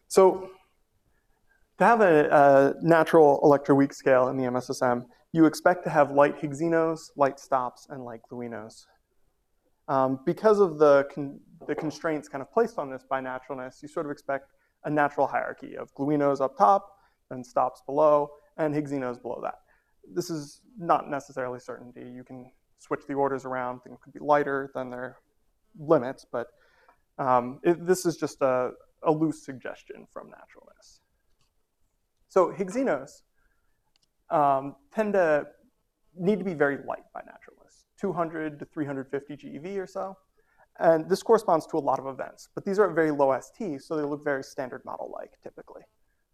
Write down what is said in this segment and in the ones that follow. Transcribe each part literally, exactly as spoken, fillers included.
So to have a, a natural electroweak scale in the M S S M, you expect to have light Higgsino, light stops, and light gluinos. Um, because of the, con the constraints kind of placed on this by naturalness, you sort of expect a natural hierarchy of gluinos up top, then stops below, and Higgsinos below that. This is not necessarily certainty. You can switch the orders around. Things could be lighter than their limits, but um, it, this is just a, a loose suggestion from naturalness. So Higgsinos um, tend to need to be very light by naturalness, two hundred to three hundred fifty GeV or so. And this corresponds to a lot of events, but these are at very low S T, so they look very standard model-like typically.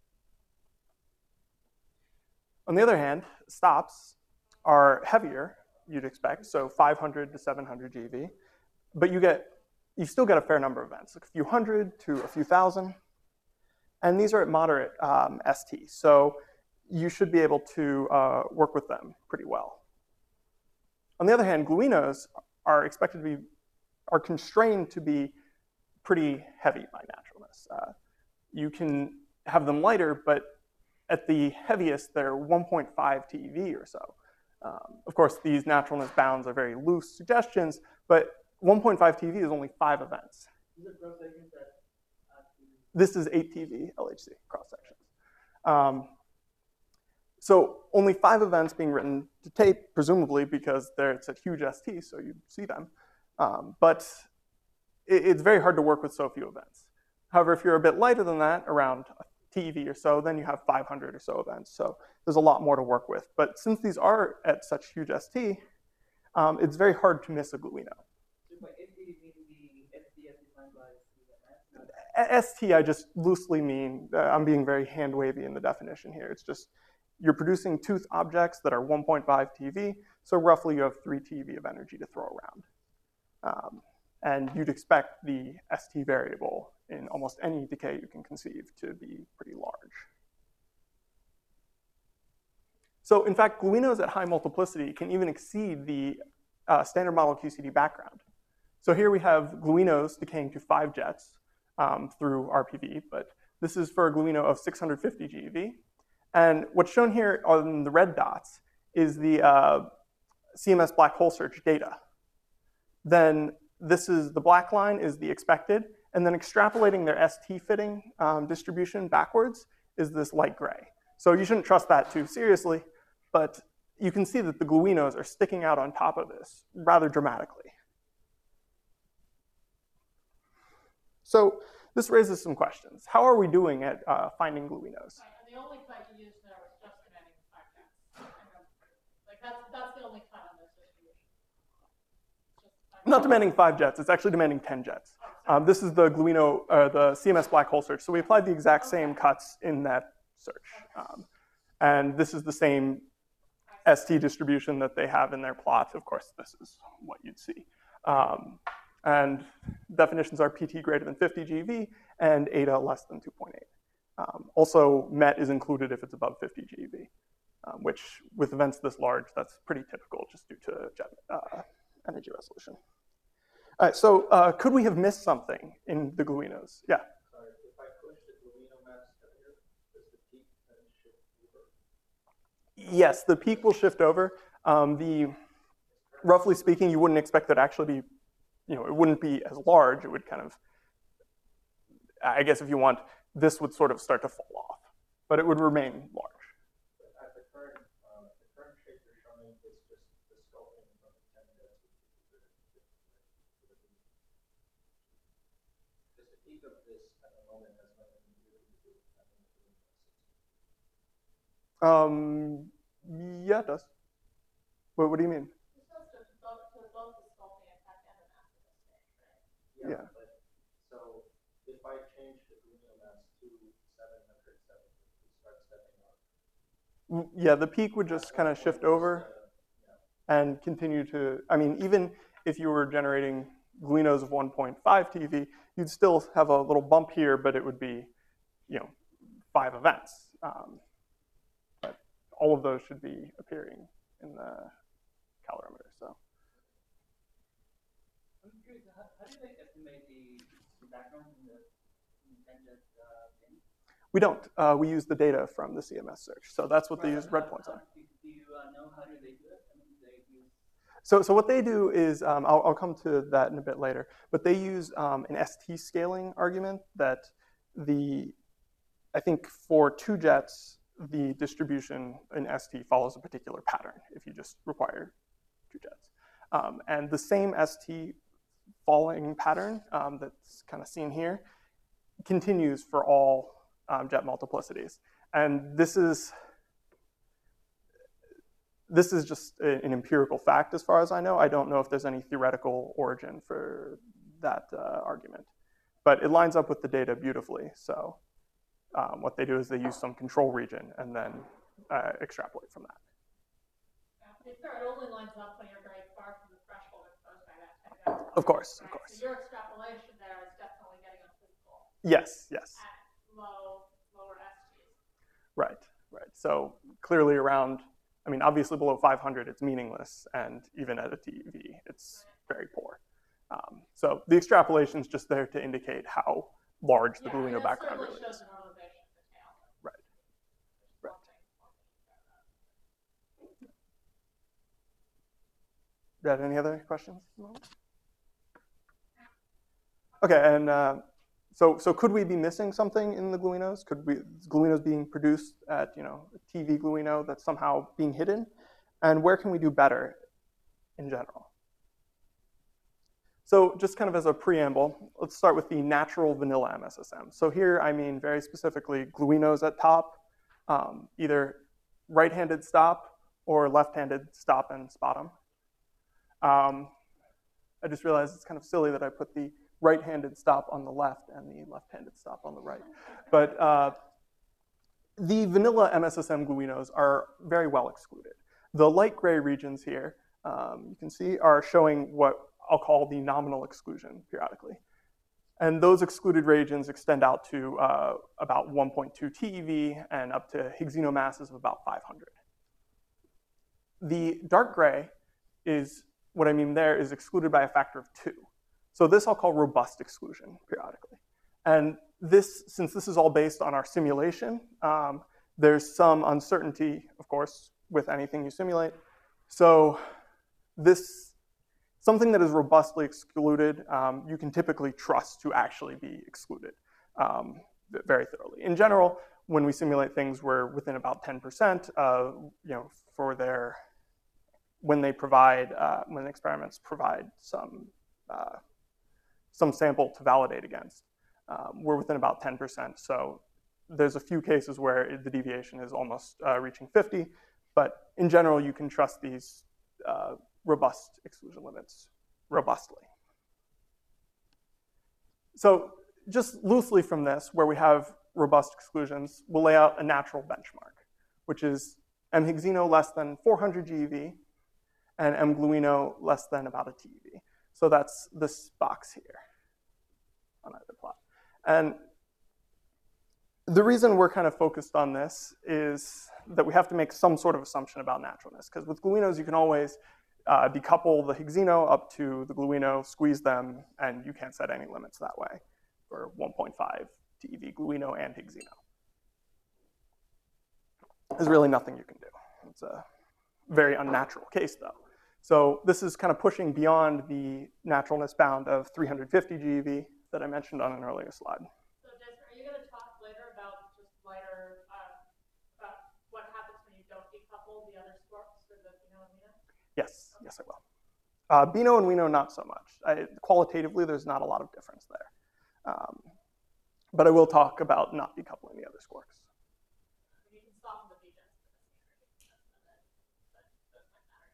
On the other hand, stops are heavier, you'd expect, so five hundred to seven hundred GeV, but you get, you still get a fair number of events, like a few hundred to a few thousand, and these are at moderate um, S T, so you should be able to uh, work with them pretty well. On the other hand, gluinos are expected to be, are constrained to be pretty heavy by naturalness. Uh, you can have them lighter, but at the heaviest, they're one point five TeV or so. Um, of course, these naturalness bounds are very loose suggestions, but one point five TeV is only five events. This is eight TeV L H C cross sections. Um, so only five events being written to tape, presumably because they're, it's a huge S T, so you see them. Um, but it, it's very hard to work with so few events. However, if you're a bit lighter than that, around a TeV or so, then you have five hundred or so events. So there's a lot more to work with. But since these are at such huge S T, um, it's very hard to miss a gluino. S T, I just loosely mean, uh, I'm being very hand-wavy in the definition here. It's just, you're producing tooth objects that are one point five TeV, so roughly you have three TeV of energy to throw around. Um, and you'd expect the S T variable in almost any decay you can conceive to be pretty large. So in fact, gluinos at high multiplicity can even exceed the uh, standard model Q C D background. So here we have gluinos decaying to five jets um, through R P V, but this is for a gluino of six hundred fifty GeV. And what's shown here on the red dots is the uh, C M S black hole search data. Then this is, the black line is the expected, and then extrapolating their S T fitting um, distribution backwards is this light gray. So you shouldn't trust that too seriously, but you can see that the gluinos are sticking out on top of this rather dramatically. So this raises some questions. How are we doing at uh, finding gluinos? The only cut you used there was just demanding five jets. Like that's, that's the only cut on this distribution. Not demanding five jets, it's actually demanding ten jets. Um, this is the gluino, uh, the C M S black hole search. So we applied the exact same cuts in that search. Um, and this is the same S T distribution that they have in their plot. Of course, this is what you'd see. Um, and definitions are P T greater than fifty GeV and eta less than two point eight. Um, also, Met is included if it's above fifty GeV, um, which with events this large, that's pretty typical just due to jet, uh, energy resolution. All right, so uh, could we have missed something in the gluinos? Yeah? Sorry, if I push the gluino mass here, does the peak then shift over? Yes, the peak will shift over. Um, the, roughly speaking, you wouldn't expect that actually be, you know, it wouldn't be as large. It would kind of, I guess if you want, this would sort of start to fall off, but it would remain large. At the current, um, the current shape you're showing is just the sculpting of the ten jets. Just the peak of this at the moment has nothing to do with the Um, yeah, it does. What, what do you mean? It's supposed to both, to both the sculpting effect and the mass of the stage, right? Yeah. But, so if I change the gluino mass to seven hundred, seven fifty, start stepping up. Yeah, the peak would just kind of shift over and continue to, I mean, even if you were generating gluinos of one point five TeV, you'd still have a little bump here, but it would be, you know, five events. Um, but all of those should be appearing in the calorimeter, so. I'm curious, how, how do they estimate the, the background in the, in the ten jet uh, thing? We don't. Uh, we use the data from the C M S search. So that's what Right, these but red how- points how- are. Do, do you uh, know how do they do it? I mean, do they use So, so what they do is, um, I'll, I'll come to that in a bit later, but they use um, an S T scaling argument that the, I think for two jets, the distribution in S T follows a particular pattern if you just require two jets. Um, and the same S T falling pattern um, that's kind of seen here continues for all um, jet multiplicities. And this is, this is just a, an empirical fact as far as I know. I don't know if there's any theoretical origin for that uh, argument. But it lines up with the data beautifully. So um, what they do is they use some control region and then uh, extrapolate from that. Yeah, to be fair, it only lines up when you're very far from the threshold exposed by that ten. Of course, of Right? course. So your extrapolation there is definitely getting us physical Yes, yes. at low, lower S Gs. Right, right. So clearly around, I mean, obviously below five hundred, it's meaningless. And even at a T E V, it's very poor. Um, so the extrapolation is just there to indicate how large the Yeah, Booleano and it background certainly really shows is. the normalization of the tail. Right. Which is Right. one thing- one thing to care about. Got any other questions? Okay, and uh, so so could we be missing something in the gluinos? Could we gluinos being produced at you know a T V gluino that's somehow being hidden? And where can we do better in general? So just kind of as a preamble, let's start with the natural vanilla M S S M. So here I mean very specifically gluinos at top, um, either right-handed stop or left-handed stop and spot 'em. Um, I just realized it's kind of silly that I put the right-handed stop on the left and the left-handed stop on the right. But uh, the vanilla M S S M gluinos are very well excluded. The light gray regions here, um, you can see, are showing what I'll call the nominal exclusion periodically. And those excluded regions extend out to uh, about one point two T E V and up to Higgsino masses of about five hundred. The dark gray is, what I mean there is excluded by a factor of two. So this I'll call robust exclusion periodically. And this, since this is all based on our simulation, um, there's some uncertainty, of course, with anything you simulate. So this, something that is robustly excluded, um, you can typically trust to actually be excluded um, very thoroughly. In general, when we simulate things, we're within about ten percent, uh, you know, for their, when they provide, uh, when experiments provide some, uh, some sample to validate against. Um, we're within about ten percent. So there's a few cases where the deviation is almost uh, reaching fifty, but in general, you can trust these uh, robust exclusion limits robustly. So just loosely from this, where we have robust exclusions, we'll lay out a natural benchmark, which is M Higgsino less than four hundred G eV and M gluino less than about a T E V. So that's this box here on either plot. And the reason we're kind of focused on this is that we have to make some sort of assumption about naturalness, because with gluinos, you can always uh, decouple the Higgsino up to the gluino, squeeze them, and you can't set any limits that way for one point five T E V gluino and Higgsino. There's really nothing you can do. It's a very unnatural case, though. So this is kind of pushing beyond the naturalness bound of three hundred fifty G eV that I mentioned on an earlier slide. So Jason, are you going to talk later about just lighter, uh, about what happens when you don't decouple the other sparks for the Bino and Wino? Yes, yes I will. Uh, Bino and Wino, not so much. I, qualitatively, there's not a lot of difference there. Um, but I will talk about not decoupling the other squarks. You can soften the B-jets for this theory, and then that, that might matter.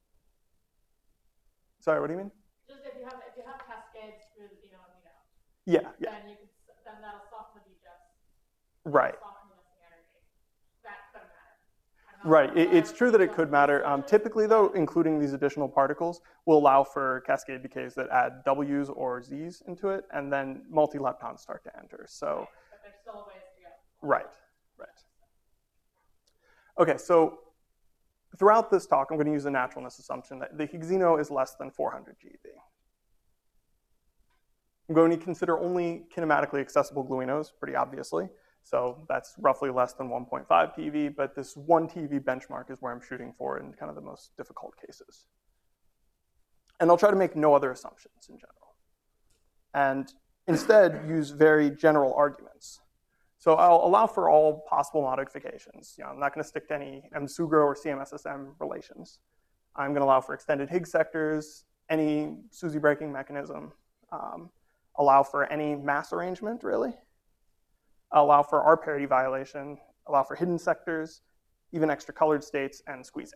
Sorry, what do you mean? Just if you have if you have cascades through the Bino and Wino, Yeah, yeah, then you can then that'll soften the B-jets. right. Soften the missing energy. That could matter. I'm not Right, sure it, it's if true that it it's could on matter. Um, research, typically though, but- including these additional particles will allow for cascade decays that add W's or Z's into it, and then multi-leptons start to enter, so. But there's still a ways to go. Right, right. Okay, so throughout this talk, I'm going to use a naturalness assumption that the Higgsino is less than four hundred G eV. I'm going to consider only kinematically accessible gluinos, pretty obviously, So that's roughly less than one point five T eV, but this one T eV benchmark is where I'm shooting for in kind of the most difficult cases. And I'll try to make no other assumptions in general. And instead use very general arguments. So I'll allow for all possible modifications. You know, I'm not going to stick to any M SUGRO or C M S S M relations. I'm going to allow for extended Higgs sectors, any SUSY breaking mechanism, um, allow for any mass arrangement, really, allow for R parity violation, allow for hidden sectors, even extra colored states, and squeezing.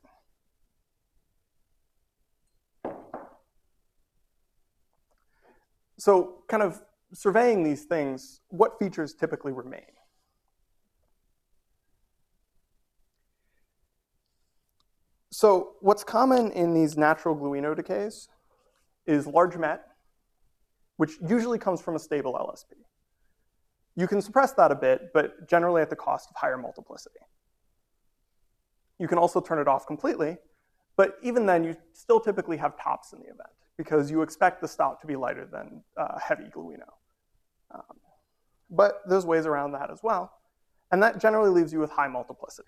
So kind of surveying these things, what features typically remain? So what's common in these natural gluino decays is large met, which usually comes from a stable L S P. You can suppress that a bit, but generally at the cost of higher multiplicity. You can also turn it off completely, but even then you still typically have tops in the event because you expect the stop to be lighter than uh, heavy gluino. Um, but there's ways around that as well, and that generally leaves you with high multiplicity.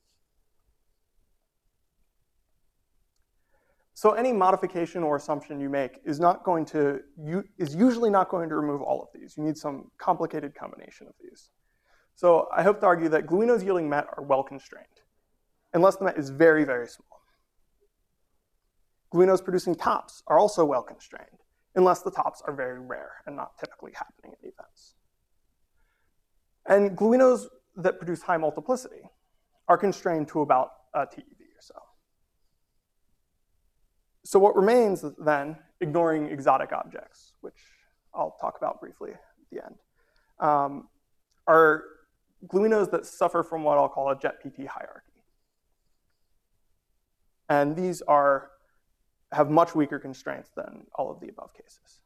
So any modification or assumption you make is not going to, you, is usually not going to remove all of these. You need some complicated combination of these. So I hope to argue that gluinos yielding met are well constrained, unless the met is very, very small. Gluinos producing tops are also well constrained, unless the tops are very rare and not typically happening in events. And gluinos that produce high multiplicity are constrained to about a T eV or so. So what remains then, ignoring exotic objects, which I'll talk about briefly at the end, um, are gluinos that suffer from what I'll call a jet P T hierarchy. And these are, have much weaker constraints than all of the above cases.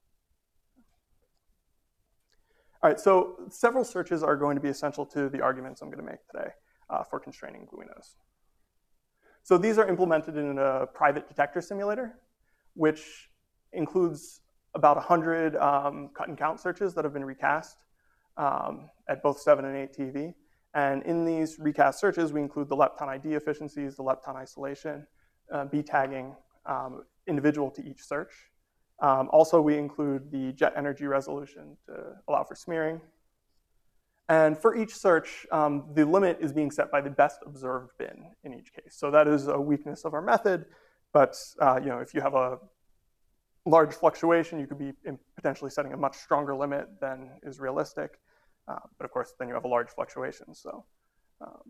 All right, so several searches are going to be essential to the arguments I'm going to make today uh, for constraining gluinos. So these are implemented in a private detector simulator, which includes about one hundred um, cut and count searches that have been recast um, at both seven and eight T eV. And in these recast searches, we include the lepton I D efficiencies, the lepton isolation, uh, B tagging, um, individual to each search. Um, also, we include the jet energy resolution to allow for smearing. And for each search, um, the limit is being set by the best observed bin in each case. So that is a weakness of our method, but uh, you know, if you have a large fluctuation, you could be potentially setting a much stronger limit than is realistic. Uh, but of course, then you have a large fluctuation. So, um,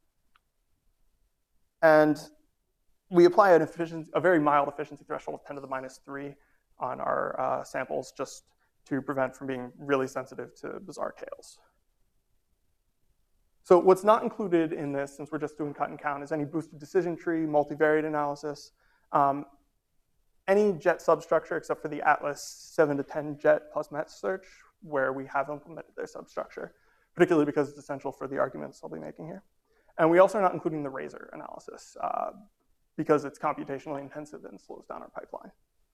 and we apply an efficiency, a very mild efficiency threshold of ten to the minus three on our uh, samples just to prevent from being really sensitive to bizarre tails. So what's not included in this, since we're just doing cut and count, is any boosted decision tree, multivariate analysis, um, any jet substructure except for the Atlas seven to ten jet plus met search, where we have implemented their substructure, particularly because it's essential for the arguments I'll be making here. And we also are not including the RASER analysis uh, because it's computationally intensive and slows down our pipeline.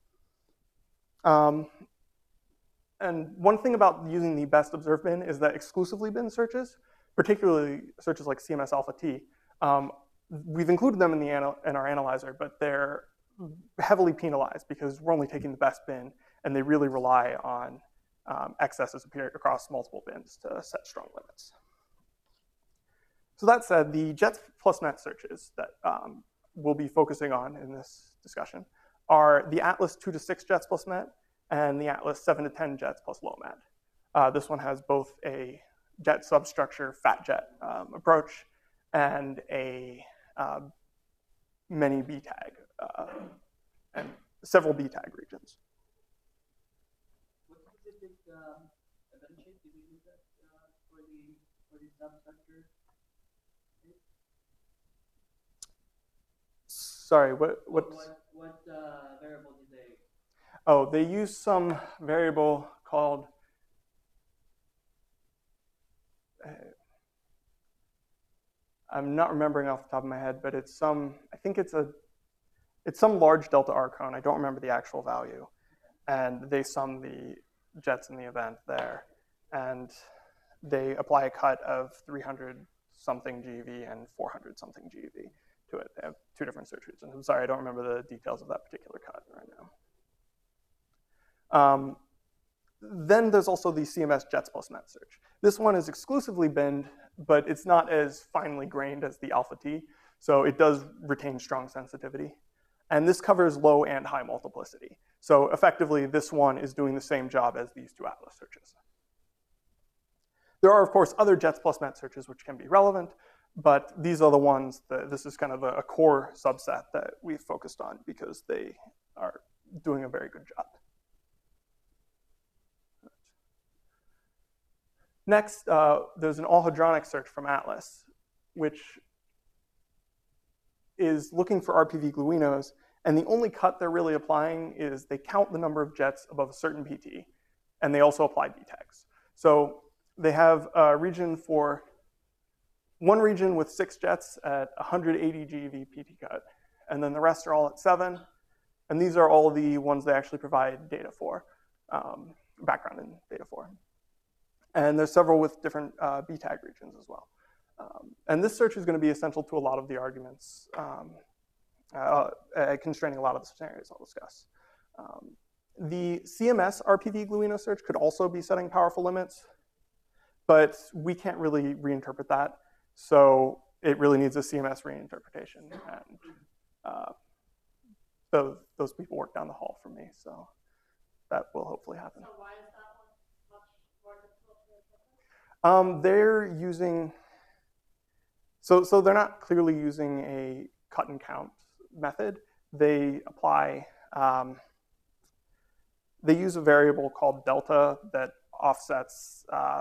Um, and one thing about using the best observed bin is that exclusively bin searches, particularly searches like C M S alpha T, um, we've included them in, the anal in our analyzer, but they're heavily penalized because we're only taking the best bin, and they really rely on um, excesses appearing across multiple bins to set strong limits. So that said, the jets plus met searches that um, we'll be focusing on in this discussion are the Atlas two to six jets plus met and the Atlas seven to ten jets plus low met. Uh, this one has both a jet substructure, fat jet um, approach, and a uh, many B tag, uh, and several B tag regions. What specific um, event shape did you use that uh, for the for the substructure? Sorry, what what? What, what uh, variable did they? Oh, they use some variable called. Uh, I'm not remembering off the top of my head, but it's some, I think it's a, it's some large delta R cone. I don't remember the actual value. And they sum the jets in the event there. And they apply a cut of three hundred something G eV and four hundred something G eV to it. They have two different search regions. I'm sorry, I don't remember the details of that particular cut right now. Um, then there's also the C M S Jets plus Met search. This one is exclusively binned, but it's not as finely grained as the alpha T, so it does retain strong sensitivity. And this covers low and high multiplicity. So effectively, this one is doing the same job as these two Atlas searches. There are, of course, other Jets plus Met searches which can be relevant, but these are the ones that this is kind of a, a core subset that we've focused on because they are doing a very good job. Next, uh, there's an all-hadronic search from Atlas, which is looking for R P V gluinos, and the only cut they're really applying is they count the number of jets above a certain P T, and they also apply B tags. So they have a region for one region with six jets at one hundred eighty G eV P T cut, and then the rest are all at seven, and these are all the ones they actually provide data for, um, background and data for. And there's several with different uh, B tag regions as well. Um, and this search is going to be essential to a lot of the arguments, um, uh, uh, constraining a lot of the scenarios I'll discuss. Um, the C M S R P V gluino search could also be setting powerful limits, but we can't really reinterpret that. So it really needs a C M S reinterpretation. And uh, those, those people work down the hall from me, so that will hopefully happen. So why is that one much more difficult to interpret? Um, they're using, so, so they're not clearly using a cut and count method. They apply, um, they use a variable called delta that offsets, uh,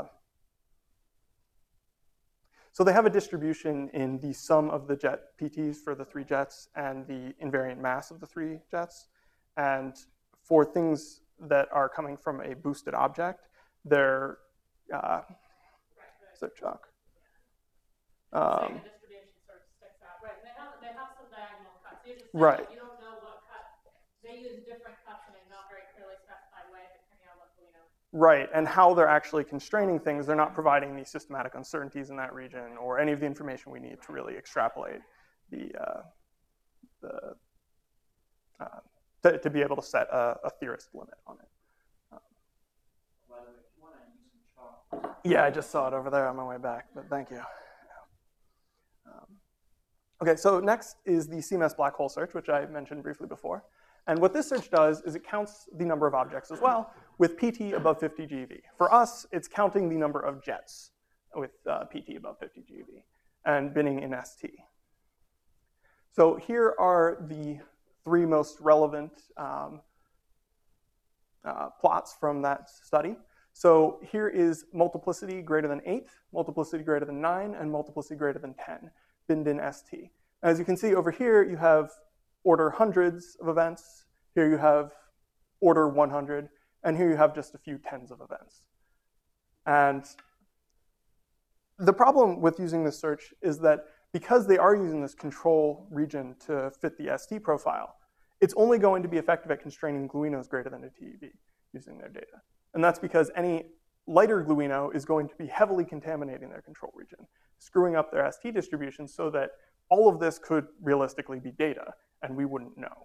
so they have a distribution in the sum of the jet P Ts for the three jets and the invariant mass of the three jets. And for things that are coming from a boosted object, they're, uh, so chalk. Um, the distribution sort of sticks out. Right, and they have, they have some diagonal cuts. You just right. You don't know what cut. They use different cuts in a not very clearly specified way, depending on what gluino. Right, and how they're actually constraining things. They're not providing the systematic uncertainties in that region or any of the information we need to really extrapolate the, uh, the uh, to, to be able to set a, a theorist limit on it. Um, By the way, if you want to use some chalk. yeah, I just saw it over there on my way back, but thank you. Um, okay, so next is the C M S black hole search, which I mentioned briefly before. And what this search does is it counts the number of objects as well with P T above fifty G eV. For us, it's counting the number of jets with uh, P T above fifty G eV and binning in S T. So here are the three most relevant um, uh, plots from that study. So here is multiplicity greater than eight, multiplicity greater than nine, and multiplicity greater than ten, binned in S T. As you can see over here, you have order hundreds of events. Here you have order one hundred, and here you have just a few tens of events. And the problem with using this search is that because they are using this control region to fit the S T profile, it's only going to be effective at constraining gluinos greater than a T E V using their data. And that's because any lighter gluino is going to be heavily contaminating their control region, screwing up their S T distribution so that all of this could realistically be data, and we wouldn't know.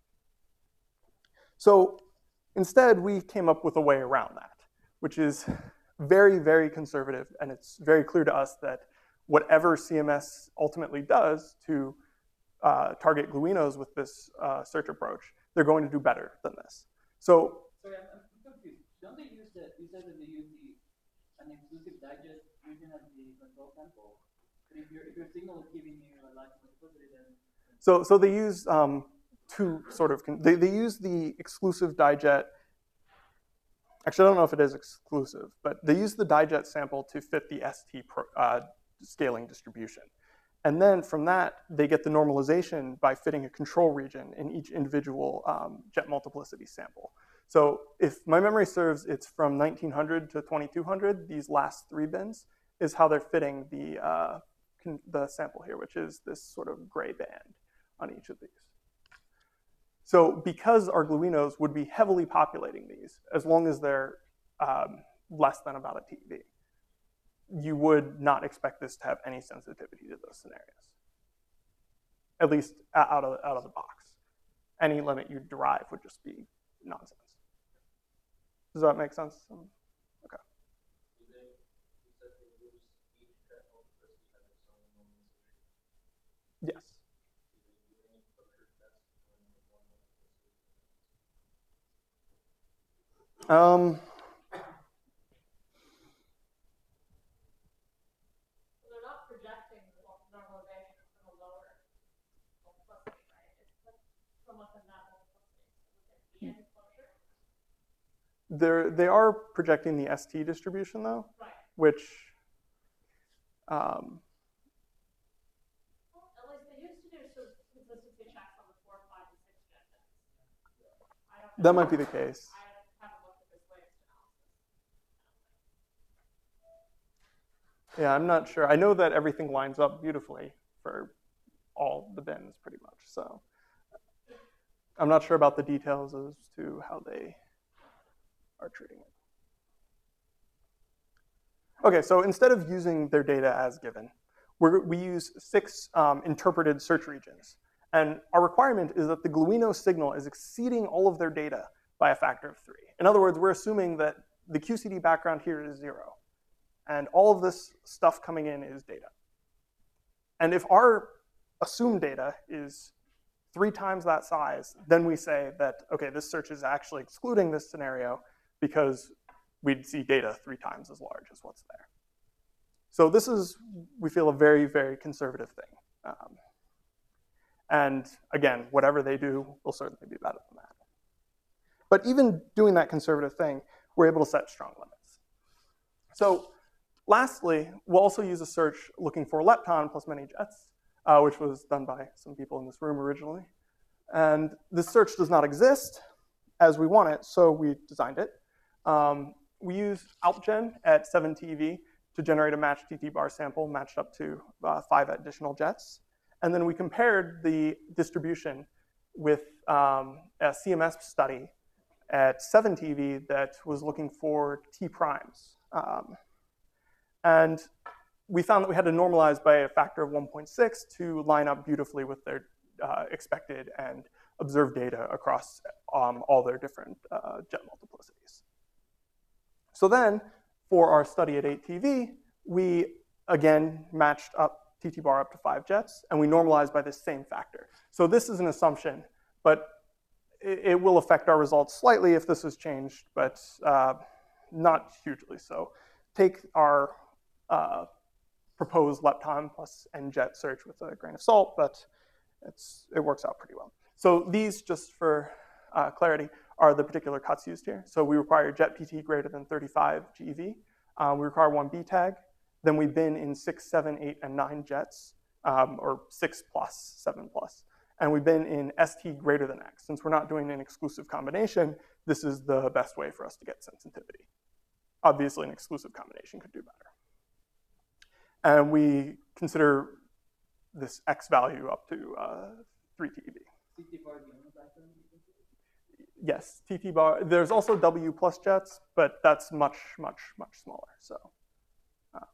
So instead, we came up with a way around that, which is very, very conservative, and it's very clear to us that whatever C M S ultimately does to uh, target gluinos with this uh, search approach, they're going to do better than this. So, Sorry, I'm, I'm confused. Don't they use the, you said that they use the, an exclusive digest region as the control sample? But if, your if your signal is giving you a large multiplicity, then... so, so they use um, two sort of, they, they use the exclusive dijet. Actually, I don't know if it is exclusive, but they use the dijet sample to fit the S T pro, uh, scaling distribution. And then from that, they get the normalization by fitting a control region in each individual um, jet multiplicity sample. So if my memory serves, it's from nineteen hundred to twenty-two hundred, these last three bins is how they're fitting the, uh, the sample here, which is this sort of gray band on each of these. So because our gluinos would be heavily populating these, as long as they're um, less than about a T E V. you would not expect this to have any sensitivity to those scenarios, at least out of, out of the box. Any limit you derive would just be nonsense. Does that make sense? Okay. Yes. Um, So they're not projecting the normalization from a lower multiplicity, right? It's like from within that multiplicity. So within the enclosure. they're, they are projecting the S T distribution though, Right. which um, Well, at least they used to do some consistency checks on the four, five, and six genders. I don't know. that might be the case. I haven't looked at this latest analysis. Yeah, I'm not sure. I know that everything lines up beautifully for all the bins pretty much. So I'm not sure about the details as to how they are treating it. Okay, so instead of using their data as given, we're, we use six um, interpreted search regions. And our requirement is that the Gluino signal is exceeding all of their data by a factor of three. In other words, we're assuming that the Q C D background here is zero. And all of this stuff coming in is data. And if our assumed data is three times that size, then we say that, okay, this search is actually excluding this scenario because we'd see data three times as large as what's there. So this is, we feel, a very, very conservative thing. Um, and again, whatever they do will certainly be better than that. But even doing that conservative thing, we're able to set strong limits. So lastly, we'll also use a search looking for lepton plus many jets, uh, which was done by some people in this room originally. And this search does not exist as we want it, so we designed it. Um, we used AlpGen at seven T eV to generate a matched T T bar sample matched up to uh, five additional jets. And then we compared the distribution with um, a C M S study at seven T eV that was looking for T primes. Um, and we found that we had to normalize by a factor of one point six to line up beautifully with their uh, expected and observed data across um, all their different uh, jet multiplicities. So then, for our study at eight T eV, we again matched up T T bar up to five jets, and we normalized by this same factor. So this is an assumption, but it, it will affect our results slightly if this is changed, but uh, not hugely so. Take our uh, proposed lepton plus N-jet search with a grain of salt, but it's, it works out pretty well. So these, just for uh, clarity, are the particular cuts used here. So we require jet P T greater than thirty-five G E V. Uh, we require one B tag. Then we bin in six, seven, eight, and nine jets, um, or six plus, seven plus. And we bin in S T greater than X. Since we're not doing an exclusive combination, this is the best way for us to get sensitivity. Obviously, an exclusive combination could do better. And we consider this X value up to uh, three T eV. T T bar, the only background you can see? Yes, T T bar. There's also W plus jets, but that's much, much, much smaller. So, um,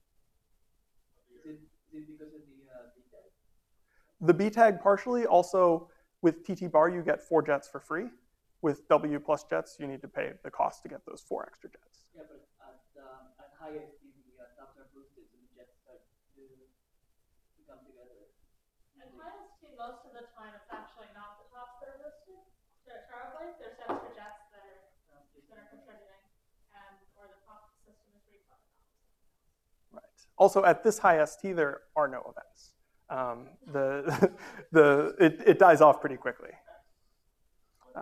Is it, is it because of the uh, B tag? the B tag partially. Also, with T T bar, you get four jets for free. With W plus jets, you need to pay the cost to get those four extra jets. Yeah, but at, um, at highest, the uh, tops are boosted, so the jets start to, to come together. And I T, most of the time, it's actually not the tops that are listed. To Charlie, there's extra jets that are, that are contributing, and or the top system is refunding. Right. Also, at this high S T, there are no events. Um, the the it, it dies off pretty quickly. Uh,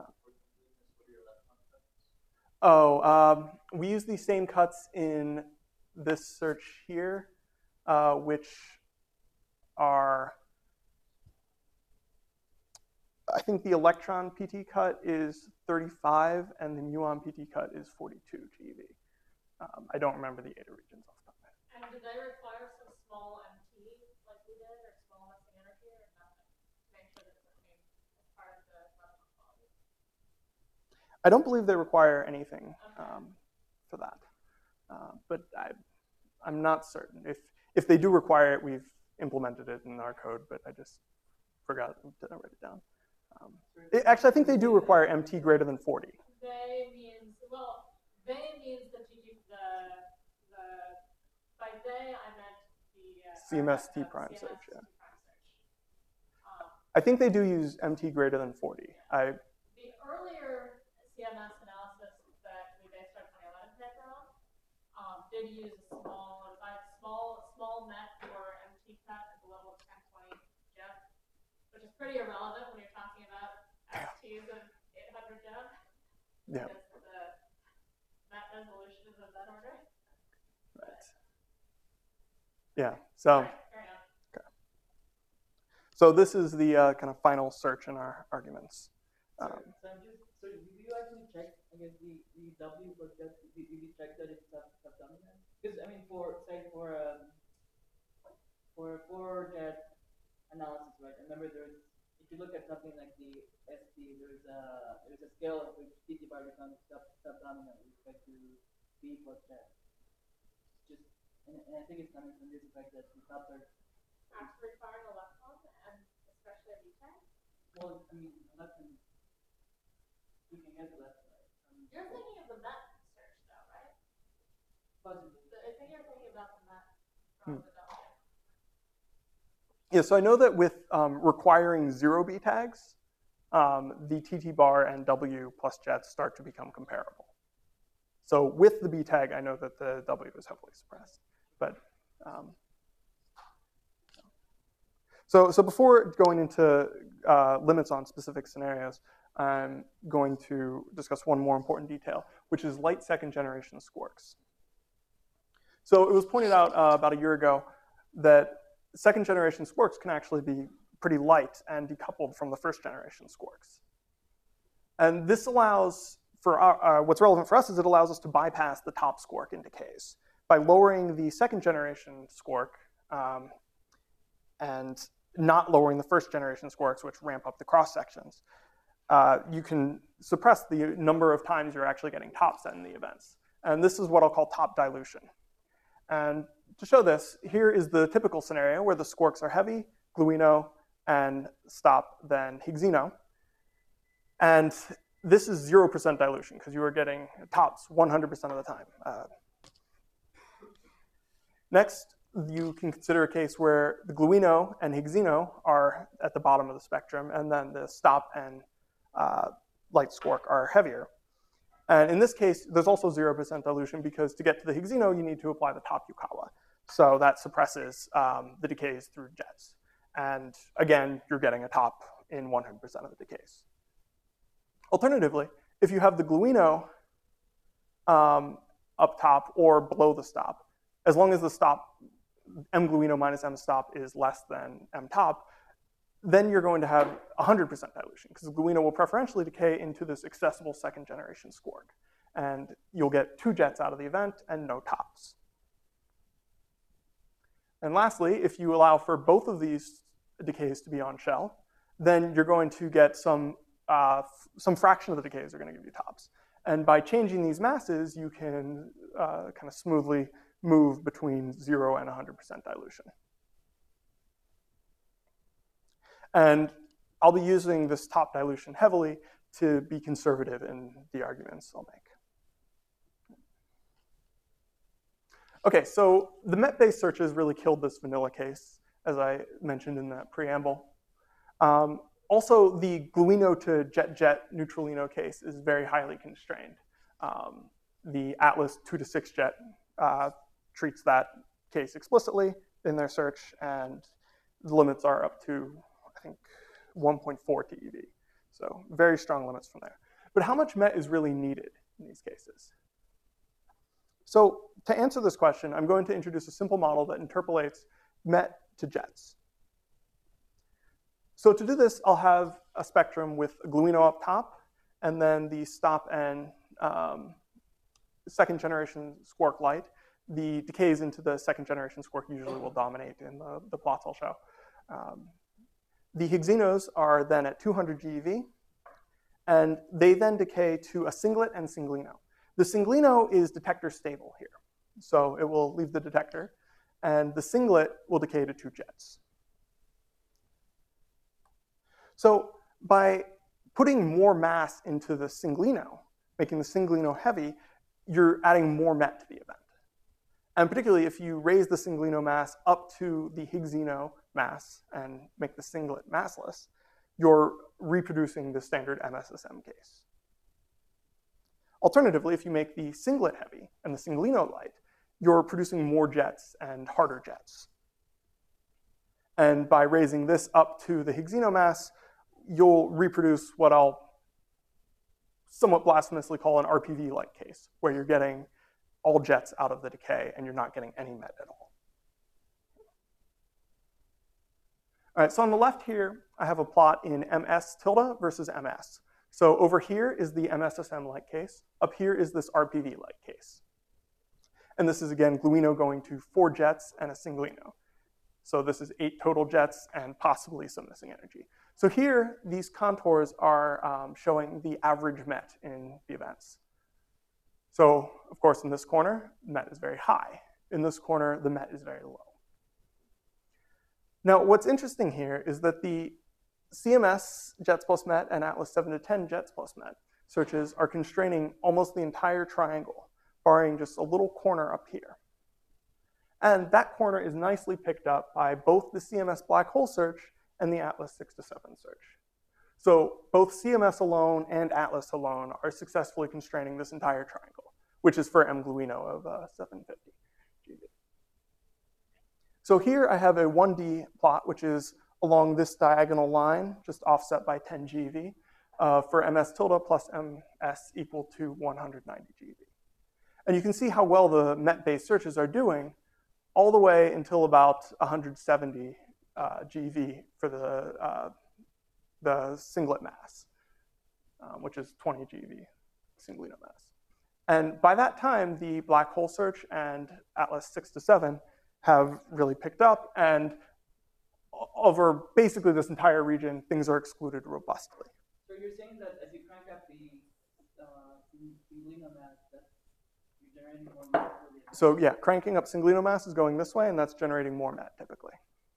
oh, um, we use these same cuts in this search here, uh, which are, I think the electron P T cut is thirty-five, and the muon P T cut is forty-two G E V. Um, I don't remember the A D A regions off the top of my head. And did they require some small M T like we did, or small missing energy, or nothing? Make sure that it's okay as part of the lepton quality. I don't believe they require anything um, for that, uh, but I, I'm not certain. If if they do require it, we've implemented it in our code, but I just forgot to write it down. Um, it, actually, I think they do require M T greater than forty. They means, well, they means the G G, the, the, by they, I meant the. Uh, C M S T uh, prime C M S T search, yeah. prime search. Um, I think they do use M T greater than forty. I, the earlier C M S analysis that we based our twenty eleven paper on um, did use a small, by small, small net for M T cut at the level of ten twenty J E F, which is pretty irrelevant when you're talking about X Ts of eight hundred J E F. yeah. Because the net resolution is of that order. Right. Yeah. So. Right, fair enough. So this is the uh, kind of final search in our arguments. So, Um, so I'm just, so did you actually check, I guess, the, the W for just, did you check that it's sub, subdominant? Because, I mean, for, say, for, um, for, for that analysis, right, I remember there's, if you look at something like the S T, there's a, there's a scale in which T T bar becomes sub, subdominant with respect to B plus J. Just, and, and I think it's coming from this effect that the top are. Actually requiring a left one, and especially a V-tag. Well, I mean, left and we can get the left side. Um, You're thinking of the Met search, though, right? Possibly. So I think you're thinking about the Met from Hmm. the W. yeah, so I know that with um, requiring zero B tags, um, the T T bar and W plus jets start to become comparable. So with the B tag, I know that the W is heavily suppressed. But um, so, so before going into uh, limits on specific scenarios, I'm going to discuss one more important detail, which is light second generation squarks. So it was pointed out uh, about a year ago that second generation squarks can actually be pretty light and decoupled from the first generation squarks. And this allows, for our, uh, what's relevant for us is it allows us to bypass the top squark in decays. By lowering the second generation squark um, and not lowering the first generation squarks, which ramp up the cross sections, uh, you can suppress the number of times you're actually getting tops in the events. And this is what I'll call top dilution. And to show this, here is the typical scenario where the squarks are heavy, gluino, and stop, then Higgsino. And this is zero percent dilution because you are getting tops one hundred percent of the time. Uh, next, you can consider a case where the gluino and Higgsino are at the bottom of the spectrum, and then the stop and uh, light squark are heavier. And in this case, there's also zero percent dilution because to get to the Higgsino, you need to apply the top Yukawa. So that suppresses um, the decays through jets. And again, you're getting a top in one hundred percent of the decays. Alternatively, if you have the gluino um, up top or below the stop, as long as the stop, M gluino minus M stop is less than M top, then you're going to have one hundred percent dilution because the gluino will preferentially decay into this accessible second generation squark. And you'll get two jets out of the event and no tops. And lastly, if you allow for both of these decays to be on shell, then you're going to get some, uh, some fraction of the decays are going to give you tops. And by changing these masses, you can uh, kind of smoothly move between zero and one hundred percent dilution. And I'll be using this top dilution heavily to be conservative in the arguments I'll make. Okay, so the Met-based searches really killed this vanilla case, as I mentioned in that preamble. Um, also, the gluino to jet-jet neutralino case is very highly constrained. Um, the Atlas two to six jet uh, treats that case explicitly in their search, and the limits are up to, I think, one point four T E V. So very strong limits from there. But how much Met is really needed in these cases? So to answer this question, I'm going to introduce a simple model that interpolates Met to jets. So to do this, I'll have a spectrum with a gluino up top, and then the stop and um, second generation squark light. The decays into the second generation squark usually will dominate in the, the plots I'll show. Um, the Higgsinos are then at two hundred G eV, and they then decay to a singlet and singlino. The singlino is detector stable here. So it will leave the detector, and the singlet will decay to two jets. So by putting more mass into the synglino, making the synglino heavy, you're adding more Met to the event. And particularly if you raise the synglino mass up to the Higgsino mass and make the singlet massless, you're reproducing the standard M S S M case. Alternatively, if you make the singlet heavy and the synglino light, you're producing more jets and harder jets. And by raising this up to the Higgsino mass, you'll reproduce what I'll somewhat blasphemously call an R P V-like case, where you're getting all jets out of the decay and you're not getting any Met at all. All right, so on the left here, I have a plot in M S tilde versus M S. So over here is the M S S M-like case. Up here is this R P V-like case. And this is, again, Gluino going to four jets and a synglino. So this is eight total jets and possibly some missing energy. So here, these contours are um, showing the average Met in the events. So, of course, in this corner, Met is very high. In this corner, the Met is very low. Now, what's interesting here is that the C M S jets plus Met and Atlas seven to ten jets plus Met searches are constraining almost the entire triangle, barring just a little corner up here. And that corner is nicely picked up by both the C M S black hole search and the Atlas six to seven search. So both C M S alone and Atlas alone are successfully constraining this entire triangle, which is for M Gluino of uh, seven fifty G V. So here I have a one D plot, which is along this diagonal line, just offset by ten G V, uh, for M S tilde plus M S equal to one hundred ninety G V. And you can see how well the Met-based searches are doing all the way until about one hundred seventy uh, G V for the, uh, the singlet mass, um, which is twenty G V synglino mass. And by that time, the black hole search and Atlas six to seven have really picked up, and over basically this entire region, things are excluded robustly. So you're saying that as you crank up the uh, synglino mass, that you're generating more Met for the event? So yeah, cranking up synglino mass is going this way, and that's generating more Met typically.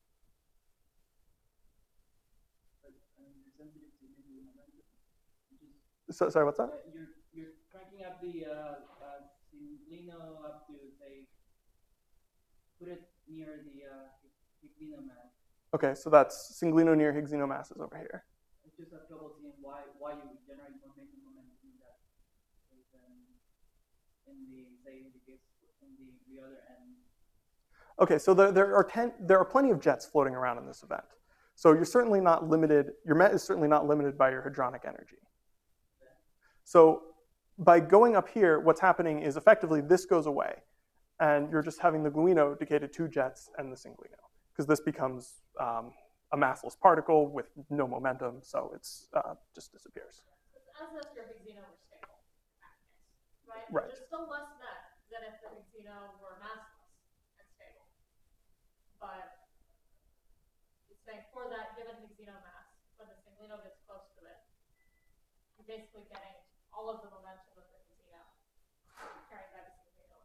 But, I mean, you're sensitive to maybe momentum. You just, So, sorry, what's that? uh, you're, you're cranking up the uh, uh, synglino up to, say, put it near the uh, Higgsino mass. Okay, so that's synglino near Higgsino masses over here. It's just have trouble seeing why why you would generate more making momentum in that than in the say in the case in the, the other end. Okay, so there, there are ten, there are plenty of jets floating around in this event. So you're certainly not limited, your Met is certainly not limited by your hadronic energy. So by going up here, what's happening is effectively this goes away, and you're just having the Gluino decay to two jets and the synglino, because this becomes um, a massless particle with no momentum, so it's uh, just disappears. As if your Higgsino were stable, right? Right. There's still less Met than if the Higgsino were massless and stable. But it's saying for that given Higgsino mass, when the synglino gets close to it, you're basically getting all of the momentum of the Higgsino carried by the synglino.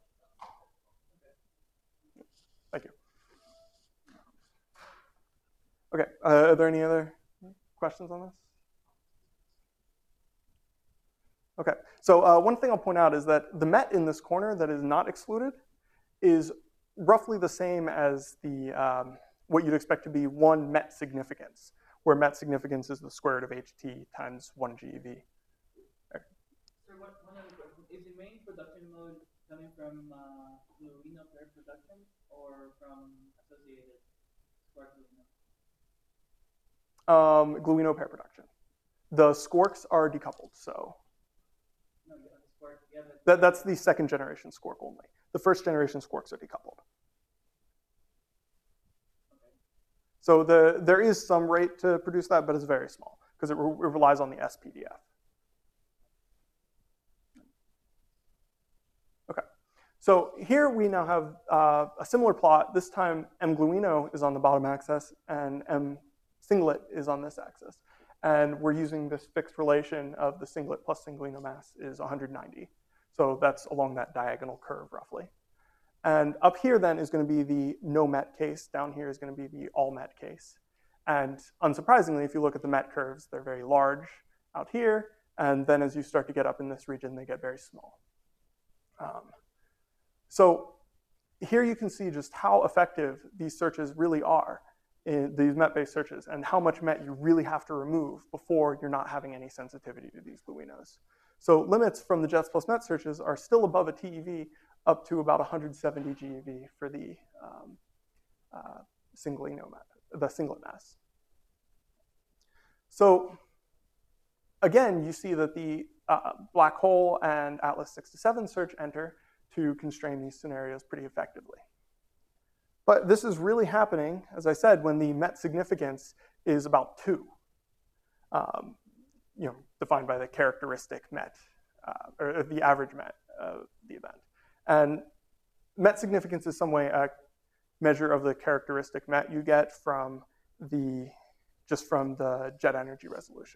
Thank you. Okay, uh, are there any other questions on this? Okay, so uh, one thing I'll point out is that the Met in this corner that is not excluded is roughly the same as the um, what you'd expect to be one Met significance, where Met significance is the square root of H T times one G eV. So one, one other question. Is the main production mode coming from uh, Gluino pair production or from associated square Gluino? Um, Gluino pair production. The squarks are decoupled, so No, you have the square together. that, that's the second generation squark only. The first generation squarks are decoupled. Okay. So the, there is some rate to produce that, but it's very small because it, re it relies on the S P D F. Okay, so here we now have uh, a similar plot. This time M Gluino is on the bottom axis and M singlet is on this axis. And we're using this fixed relation of the singlet plus synglino mass is one hundred ninety. So that's along that diagonal curve roughly. And up here then is going to be the no Met case. Down here is going to be the all Met case. And unsurprisingly, if you look at the Met curves, they're very large out here. And then as you start to get up in this region, they get very small. Um, so here you can see just how effective these searches really are, in these Met-based searches, and how much Met you really have to remove before you're not having any sensitivity to these gluinos. So limits from the JETS plus Met searches are still above a T E V up to about one hundred seventy G E V for the um, uh, singly no Met, the singlet mass. So again, you see that the uh, black hole and Atlas six to seven search enter to constrain these scenarios pretty effectively. But this is really happening, as I said, when the Met significance is about two, um, you know, defined by the characteristic Met, uh, or the average Met of the event. And Met significance is some way a measure of the characteristic Met you get from the, just from the jet energy resolution.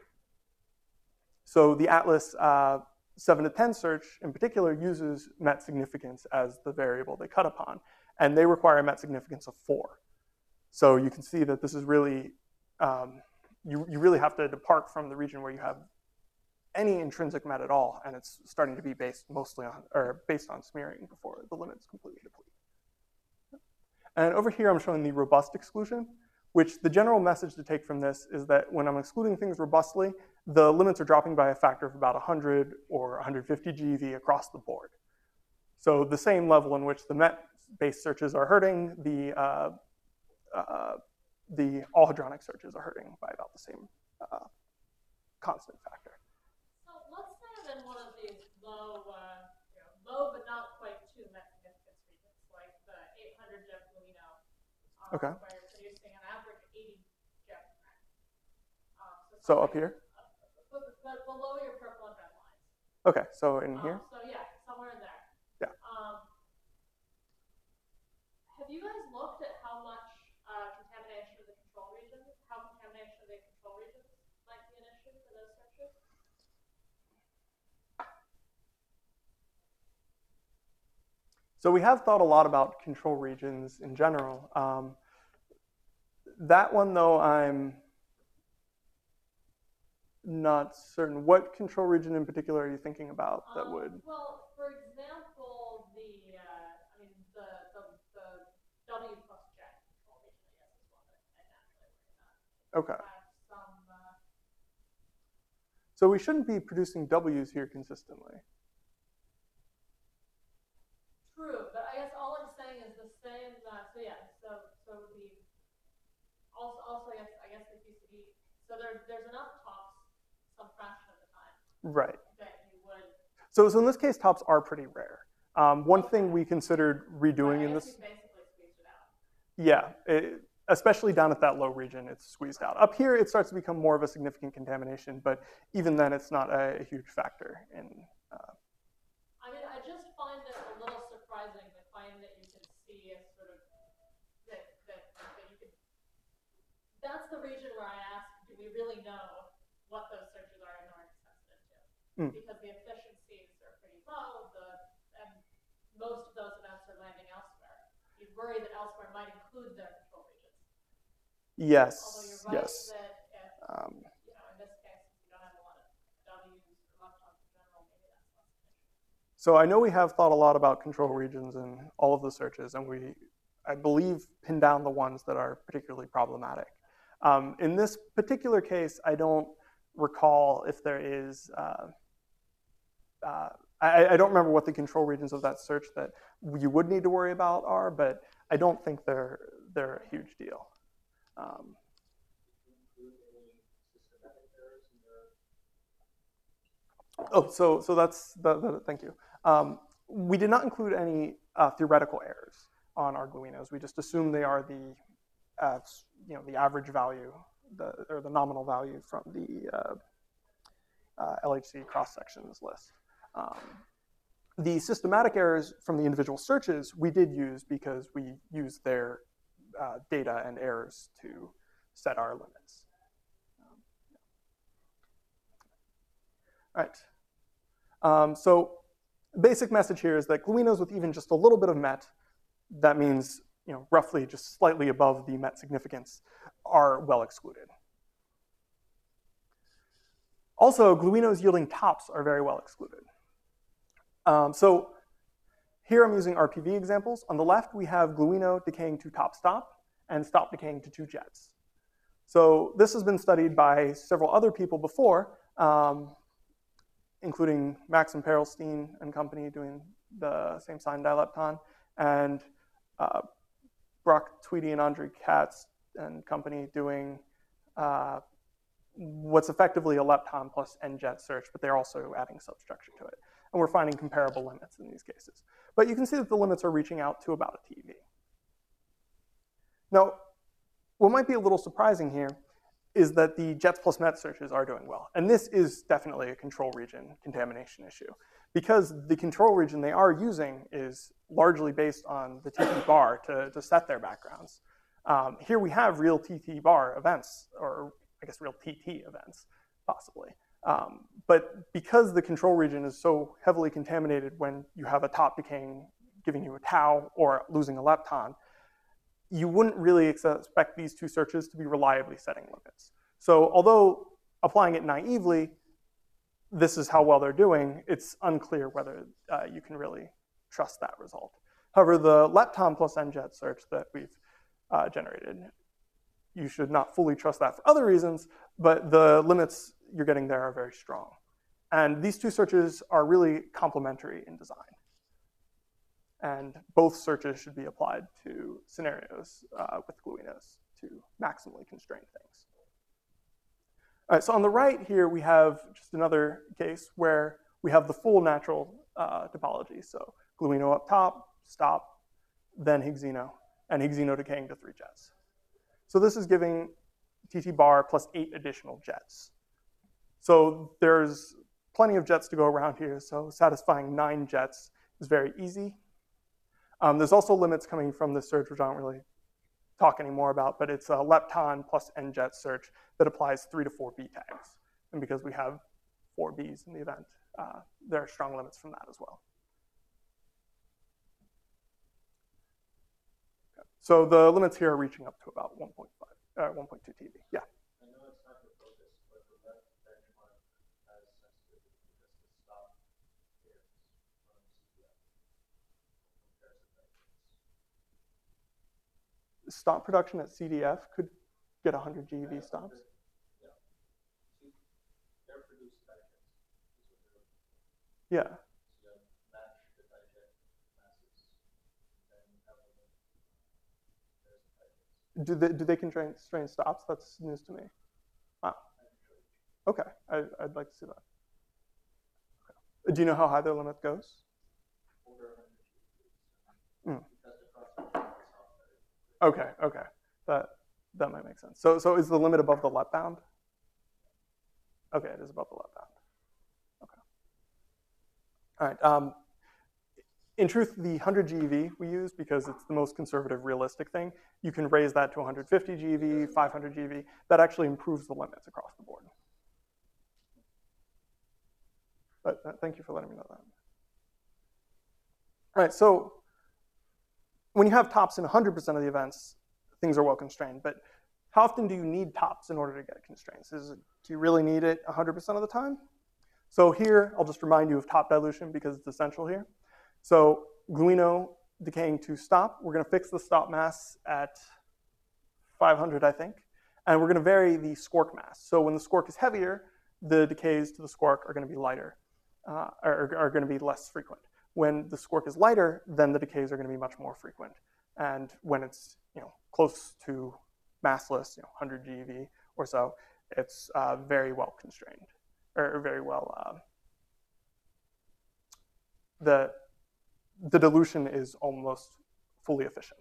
So the Atlas uh, seven to ten search in particular uses Met significance as the variable they cut upon, and they require a Met significance of four. So you can see that this is really, um, you, you really have to depart from the region where you have any intrinsic Met at all, and it's starting to be based mostly on, or based on smearing before the limits completely deplete. And over here I'm showing the robust exclusion, which the general message to take from this is that when I'm excluding things robustly, the limits are dropping by a factor of about one hundred or one hundred fifty G E V across the board. So the same level in which the Met-based searches are hurting, the, uh, uh, the all-hadronic searches are hurting by about the same uh, constant factor. So let's say I'm in one of these low, uh, you know, low but not quite two Met significance regions, like the eight hundred J E F Luino, um, Okay. where you're producing an average eighty J E F Met. Um, So up here? But, but below your purple and red lines. Okay, so in here? Um, so yeah, somewhere in there. Yeah. Um, have you guys looked at how much uh, contamination of the control regions, how contamination of the control regions might be an issue for those searches? So we have thought a lot about control regions in general. Um, that one, though, I'm not certain. What control region in particular are you thinking about that um, would? Well, for example, the uh, I mean the the, the W plus jet control region, I guess, is one that I naturally worry about. Okay. Have some, uh, So we shouldn't be producing W's here consistently. True, but I guess all I'm saying is the same. Uh, so yeah, so so the also also I guess I guess the Q C D. So there's there's enough tops some fraction of the time Right. that you would. So, so in this case, tops are pretty rare. Um, one thing we considered redoing Right, in I guess this, you basically squeezed it out. yeah, it, especially down at that low region, it's squeezed out. Up here, it starts to become more of a significant contamination, but even then, it's not a, a huge factor in. Uh, I mean, I just find it a little surprising to find that you can see a sort of that that that you could. That's the region where I ask, do we really know what those searches are ignorant sensitive to? Mm. Because the efficiencies are pretty low, the and most of those events are landing elsewhere. You'd worry that elsewhere might include their control regions. yes, Although you're right yes. that if, Um, you know, in this case, if you don't have a lot of W's or leptons in general, maybe that's less of an issue. So I know we have thought a lot about control regions in all of the searches, and we, I believe, pin down the ones that are particularly problematic. Um, in this particular case, I don't recall if there is, uh, uh, I, I don't remember what the control regions of that search that you would need to worry about are, but I don't think they're, they're a huge deal. Um, oh, so, so that's, the, the, thank you. Um, we did not include any uh, theoretical errors on our gluinos. We just assume they are the, uh, you know, the average value, the, or the nominal value from the uh, uh, L H C cross sections list. Um, the systematic errors from the individual searches we did use because we used their uh, data and errors to set our limits. Um, yeah. All right. Um, so the basic message here is that gluinos with even just a little bit of met, that means you know, roughly just slightly above the met significance, are well excluded. Also, gluinos yielding tops are very well excluded. Um, so here I'm using R P V examples. On the left, we have gluino decaying to top-stop and stop decaying to two jets. So this has been studied by several other people before, um, including Maxim Perelstein and company doing the same sign dilepton, and uh, Brock Tweedy and Andre Katz and company doing uh, what's effectively a lepton plus N-jet search, but they're also adding substructure to it. And we're finding comparable limits in these cases. But you can see that the limits are reaching out to about a T E V. Now, what might be a little surprising here is that the jets plus met searches are doing well. And this is definitely a control region contamination issue, because the control region they are using is largely based on the T T bar to, to set their backgrounds. Um, here we have real T T bar events, or I guess real T T events, possibly. Um, but because the control region is so heavily contaminated when you have a top decaying, giving you a tau, or losing a lepton, you wouldn't really expect these two searches to be reliably setting limits. So although applying it naively, this is how well they're doing, it's unclear whether uh, you can really trust that result. However, the lepton plus N-jet search that we've uh, generated, you should not fully trust that for other reasons, but the limits you're getting there are very strong. And these two searches are really complementary in design. And both searches should be applied to scenarios uh, with gluinos to maximally constrain things. All right, so on the right here, we have just another case where we have the full natural uh, topology. So gluino up top, stop, then Higgsino, and Higgsino decaying to three jets. So this is giving T T bar plus eight additional jets. So there's plenty of jets to go around here, so satisfying nine jets is very easy. Um, there's also limits coming from this search, which I don't really talk anymore about, but it's a lepton plus N-jet search that applies three to four B tags. And because we have four Bs in the event, uh, there are strong limits from that as well. Okay. So the limits here are reaching up to about one point five, uh, one point two T V. Yeah. I know it's not your focus, but the left benchmark has sensitivity because the stop is from C D F compared to benchmarks. Stop production at C D F could get one hundred G E V stops. Yeah. See, they're produced digits. Is what they're looking for. Yeah. So you match the digit masses, then you have a limit. There's the digits. Do they, do they constrain constrain stops? That's news to me. Wow. Okay, I, I'd like to see that. Okay. Do you know how high their limit goes? Over one hundred G E Vs. Mm. Because the cross-section is off. Okay, okay, that that might make sense. So so is the limit above the left bound? Okay, it is above the left bound. Okay. All right. Um, in truth, the one hundred G E V we use because it's the most conservative, realistic thing. You can raise that to one hundred fifty G E V, five hundred G E V. That actually improves the limits across the board. But uh, thank you for letting me know that. All right, so when you have tops in one hundred percent of the events, things are well constrained. But how often do you need tops in order to get constraints? Is it, do you really need it one hundred percent of the time? So here, I'll just remind you of top dilution because it's essential here. So gluino decaying to stop. We're going to fix the stop mass at five hundred, I think. And we're going to vary the squark mass. So when the squark is heavier, the decays to the squark are going to be lighter, uh, are, are going to be less frequent. When the squark is lighter, then the decays are going to be much more frequent. And when it's you know close to massless, you know, one hundred G E V or so, it's uh, very well constrained, or very well. Uh, the the dilution is almost fully efficient.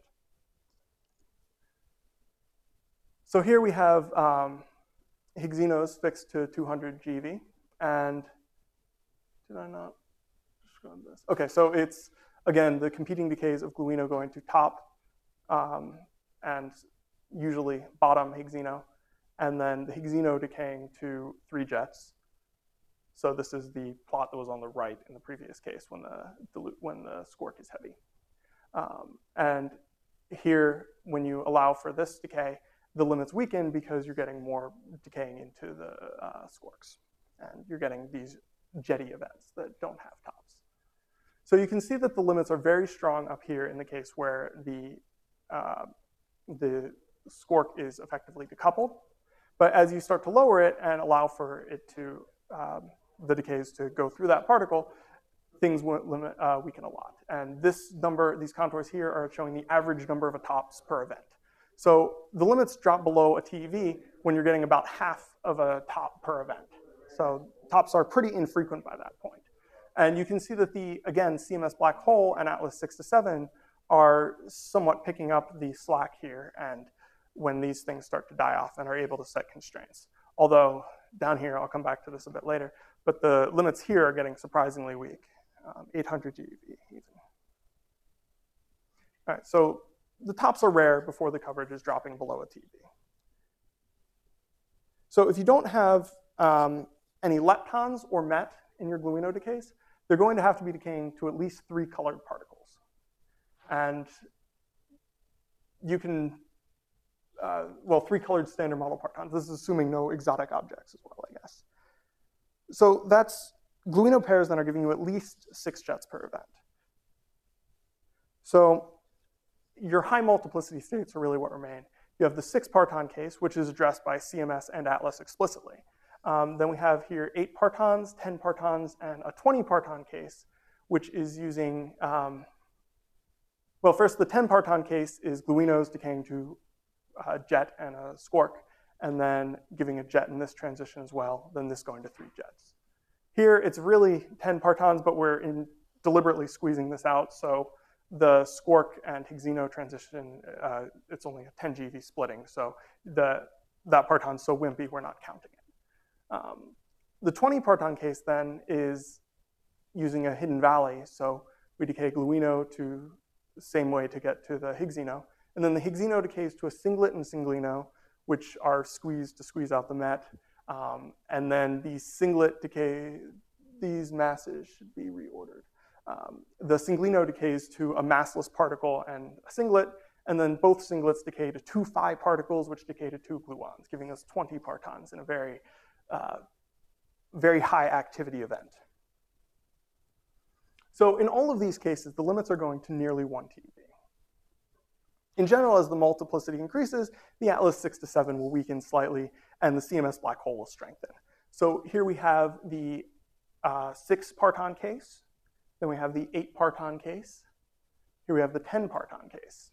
So here we have um, Higgsinos fixed to two hundred G E V, and did I not? This. Okay, so it's, again, the competing decays of gluino going to top um, and usually bottom Higgsino, and then the Higgsino decaying to three jets. So this is the plot that was on the right in the previous case when the dilute, when the squark is heavy. Um, and here, when you allow for this decay, the limits weaken because you're getting more decaying into the uh, squarks. And you're getting these jetty events that don't have tops. So you can see that the limits are very strong up here in the case where the, uh, the squark is effectively decoupled. But as you start to lower it and allow for it to, um, the decays to go through that particle, things limit, uh, weaken a lot. And this number, these contours here are showing the average number of tops per event. So the limits drop below a T E V when you're getting about half of a top per event. So tops are pretty infrequent by that point. And you can see that the, again, C M S black hole and Atlas six to seven are somewhat picking up the slack here, and when these things start to die off and are able to set constraints. Although down here, I'll come back to this a bit later, but the limits here are getting surprisingly weak, um, eight hundred G eV even. All right, so the tops are rare before the coverage is dropping below a T E V. So if you don't have um, any leptons or met in your gluino decays, they're going to have to be decaying to at least three colored particles. And you can, uh, well, three colored standard model partons. This is assuming no exotic objects as well, I guess. So that's gluino pairs that are giving you at least six jets per event. So your high multiplicity states are really what remain. You have the six parton case, which is addressed by C M S and Atlas explicitly. Um, then we have here eight partons, ten partons, and a twenty parton case, which is using, um, well, first the ten parton case is gluinos decaying to a jet and a squark, and then giving a jet in this transition as well, then this going to three jets. Here it's really ten partons, but we're in deliberately squeezing this out, so the squark and Higgsino transition, uh, it's only a ten G eV splitting, so the, that parton's so wimpy we're not counting it. Um, the twenty parton case then is using a hidden valley, so we decay gluino to the same way to get to the Higgsino, and then the Higgsino decays to a singlet and singlino, which are squeezed to squeeze out the met, um, and then the singlet decay, these masses should be reordered. Um, the singlino decays to a massless particle and a singlet, and then both singlets decay to two phi particles, which decay to two gluons, giving us twenty partons in a very, uh, very high activity event. So in all of these cases, the limits are going to nearly one T E V. In general, as the multiplicity increases, the Atlas six to seven will weaken slightly, and the C M S black hole will strengthen. So here we have the uh, six parton case. Then we have the eight parton case. Here we have the ten parton case.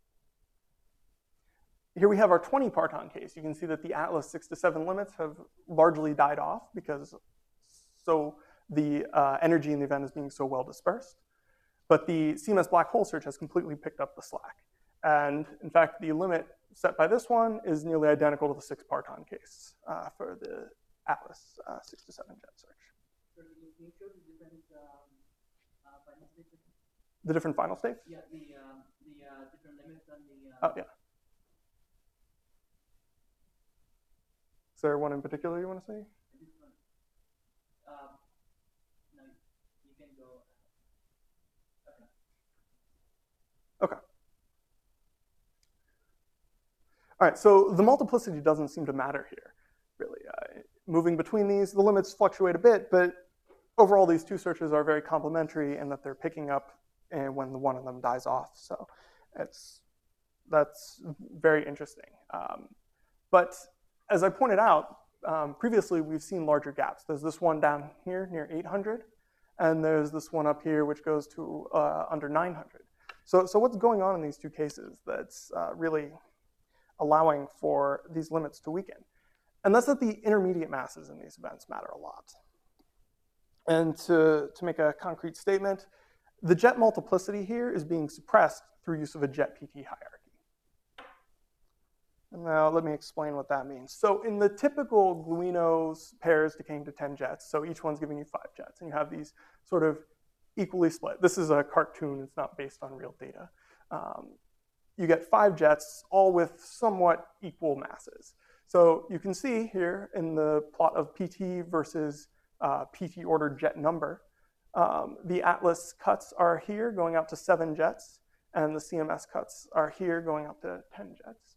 Here we have our twenty parton case. You can see that the Atlas six to seven limits have largely died off because so the uh, energy in the event is being so well dispersed. But the C M S black hole search has completely picked up the slack. And in fact, the limit set by this one is nearly identical to the six parton case uh, for the Atlas uh, six to seven jet search. So can you show the different um, uh, final states? The different final states? Yeah, the um, the uh, different limits on the. Uh, Oh, yeah. Is there one in particular you want to see? This one. Um, no, you can go. Uh, okay. Okay. All right, so the multiplicity doesn't seem to matter here, really. Uh, moving between these, the limits fluctuate a bit, but overall these two searches are very complementary in that they're picking up and when the one of them dies off. So it's, that's very interesting. Um, but as I pointed out, um, previously we've seen larger gaps. There's this one down here near eight hundred, and there's this one up here which goes to uh, under nine hundred. So, so what's going on in these two cases that's uh, really allowing for these limits to weaken? And that's that the intermediate masses in these events matter a lot. And to, to make a concrete statement, the jet multiplicity here is being suppressed through use of a jet P T hierarchy. And now let me explain what that means. So in the typical gluinos pairs decaying to ten jets, so each one's giving you five jets, and you have these sort of equally split. This is a cartoon, it's not based on real data. Um, you get five jets, all with somewhat equal masses. So you can see here in the plot of P T versus uh, P T ordered jet number. Um, the Atlas cuts are here going out to seven jets, and the C M S cuts are here going out to ten jets.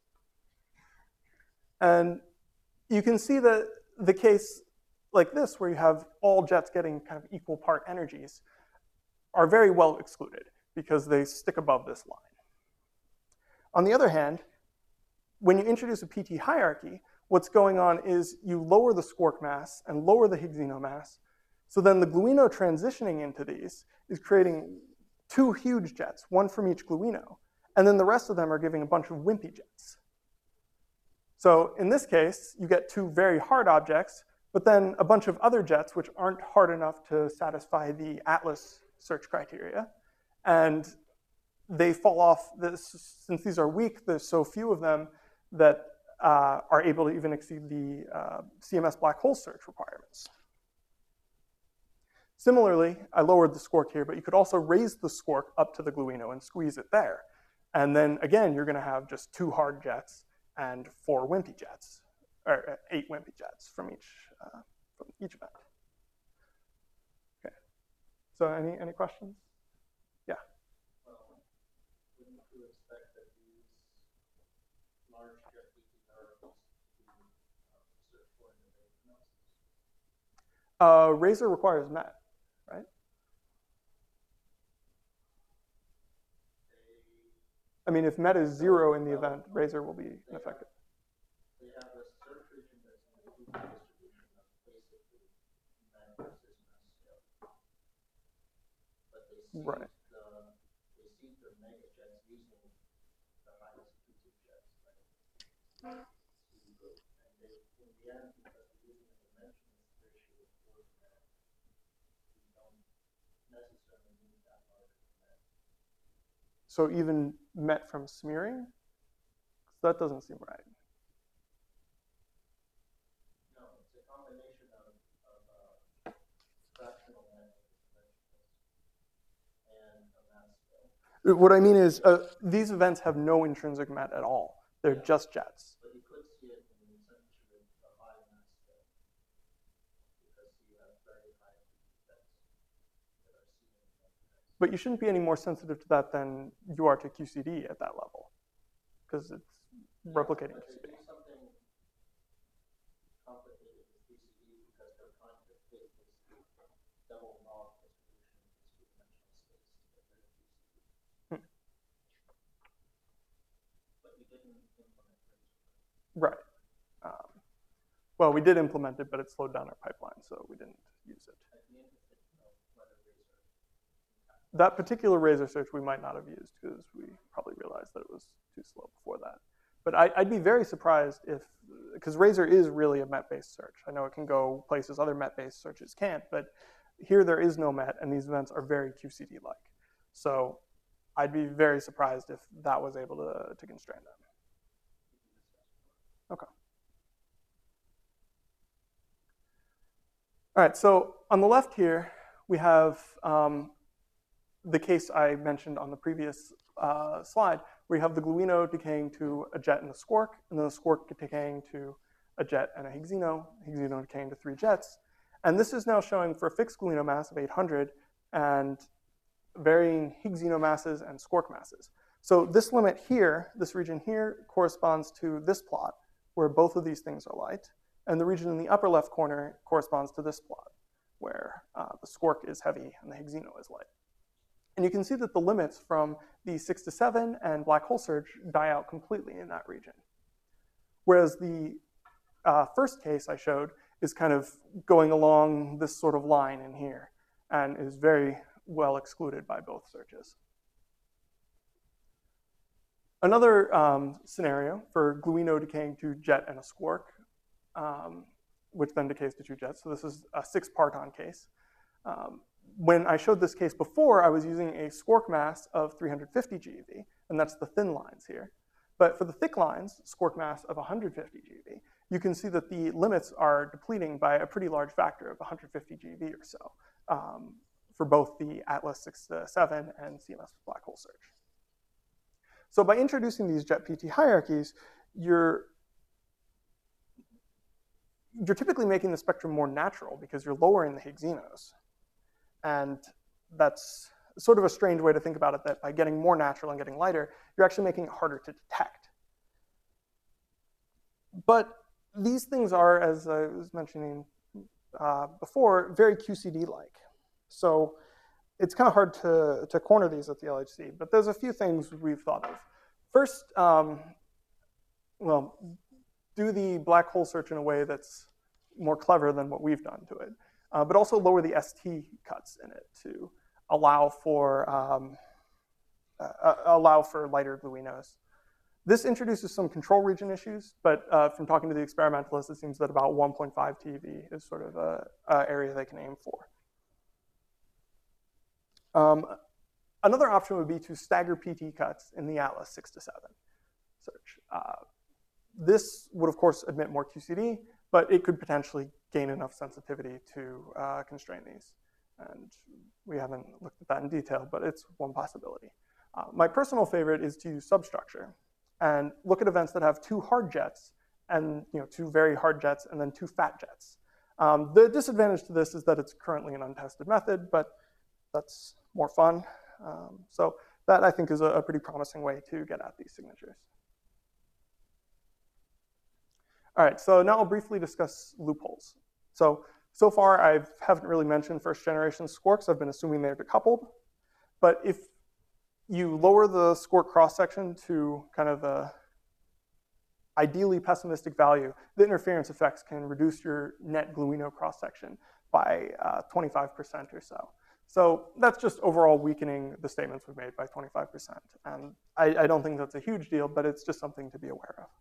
And you can see that the case like this, where you have all jets getting kind of equal part energies, are very well excluded because they stick above this line. On the other hand, when you introduce a P T hierarchy, what's going on is you lower the squark mass and lower the Higgsino mass. So then the gluino transitioning into these is creating two huge jets, one from each gluino. And then the rest of them are giving a bunch of wimpy jets. So in this case, you get two very hard objects, but then a bunch of other jets which aren't hard enough to satisfy the Atlas search criteria. And they fall off, this, since these are weak, there's so few of them that uh, are able to even exceed the uh, C M S black hole search requirements. Similarly, I lowered the squark here, but you could also raise the squark up to the gluino and squeeze it there. And then again, you're gonna have just two hard jets and four wimpy jets, or eight wimpy jets from each, uh, from each event. Okay, so any, any questions? Yeah. Well, wouldn't you expect that these large jet P T particles to uh, search for in the data analysis? Uh, Razor requires M E T, right? I mean, if M E T is zero in the event, Razor will be ineffective. They have a search region that's in the Hoover distribution of basically man versus mass scale. But they seek Right. the they seek the mega jets using the highest P T jets, right? And they, in the end, because we're using a dimensionless ratio of four to man, we don't necessarily need that large of a man. So even M E T from smearing? That doesn't seem right. No, it's a combination of, of uh, fractional magnitude and a mass scale. What I mean is, uh, these events have no intrinsic M E T at all. They're just jets. But you could see it in essentially a high mass scale because you have very high jets that are seen in the But you shouldn't be any more sensitive to that than you are to Q C D at that level, because it's replicating But Q C they D. do something complicated with Q C D because they're trying to fit this double log distribution in this two-dimensional space to get rid of Q C D. Hmm. But you didn't implement Razor. Right. Um, well, we did implement it, but it slowed down our pipeline, so we didn't use it. I'd be interested to know whether Razor. That particular Razor search we might not have used because we probably realized that it was too slow before that. But I, I'd be very surprised if, because Razor is really a M E T-based search. I know it can go places other M E T-based searches can't, but here there is no M E T, and these events are very Q C D-like. So I'd be very surprised if that was able to, to constrain them. Okay. All right, so on the left here, we have um, the case I mentioned on the previous uh, slide, where you have the gluino decaying to a jet and a squark, and then the squark decaying to a jet and a Higgsino, Higgsino decaying to three jets. And this is now showing for a fixed gluino mass of eight hundred and varying Higgsino masses and squark masses. So this limit here, this region here, corresponds to this plot, where both of these things are light, and the region in the upper left corner corresponds to this plot, where uh, the squark is heavy and the Higgsino is light. And you can see that the limits from the six to seven and black hole search die out completely in that region. Whereas the uh, first case I showed is kind of going along this sort of line in here and is very well excluded by both searches. Another um, scenario for gluino decaying to jet and a squark, um, which then decays to two jets. So this is a six parton case. Um, when I showed this case before, I was using a squark mass of three hundred fifty GeV, and that's the thin lines here. But for the thick lines, squark mass of one hundred fifty GeV, you can see that the limits are depleting by a pretty large factor of one hundred fifty GeV or so um, for both the Atlas six to seven and C M S black hole search. So by introducing these jet P T hierarchies, you're you're typically making the spectrum more natural because you're lowering the Higgs zeros. And that's sort of a strange way to think about it, that by getting more natural and getting lighter, you're actually making it harder to detect. But these things are, as I was mentioning uh, before, very Q C D-like. So it's kind of hard to, to corner these at the L H C, but there's a few things we've thought of. First, um, well, do the black hole search in a way that's more clever than what we've done to it, uh, but also lower the S T cuts in it to allow for um, uh, allow for lighter gluinos. This introduces some control region issues, but uh, from talking to the experimentalists, it seems that about one point five T eV is sort of a, a area they can aim for. Um, another option would be to stagger P T cuts in the Atlas six to seven search. Uh, this would, of course, admit more Q C D, but it could potentially gain enough sensitivity to uh, constrain these. And we haven't looked at that in detail, but it's one possibility. Uh, my personal favorite is to use substructure and look at events that have two hard jets and you know two very hard jets and then two fat jets. Um, the disadvantage to this is that it's currently an untested method, but that's more fun. Um, so that, I think, is a, a pretty promising way to get at these signatures. All right, so now I'll briefly discuss loopholes. So, so far I haven't really mentioned first generation squarks. I've been assuming they're decoupled. But if you lower the squark cross-section to kind of a ideally pessimistic value, the interference effects can reduce your net gluino cross-section by uh, twenty-five percent or so. So that's just overall weakening the statements we've made by twenty-five percent. And I, I don't think that's a huge deal, but it's just something to be aware of.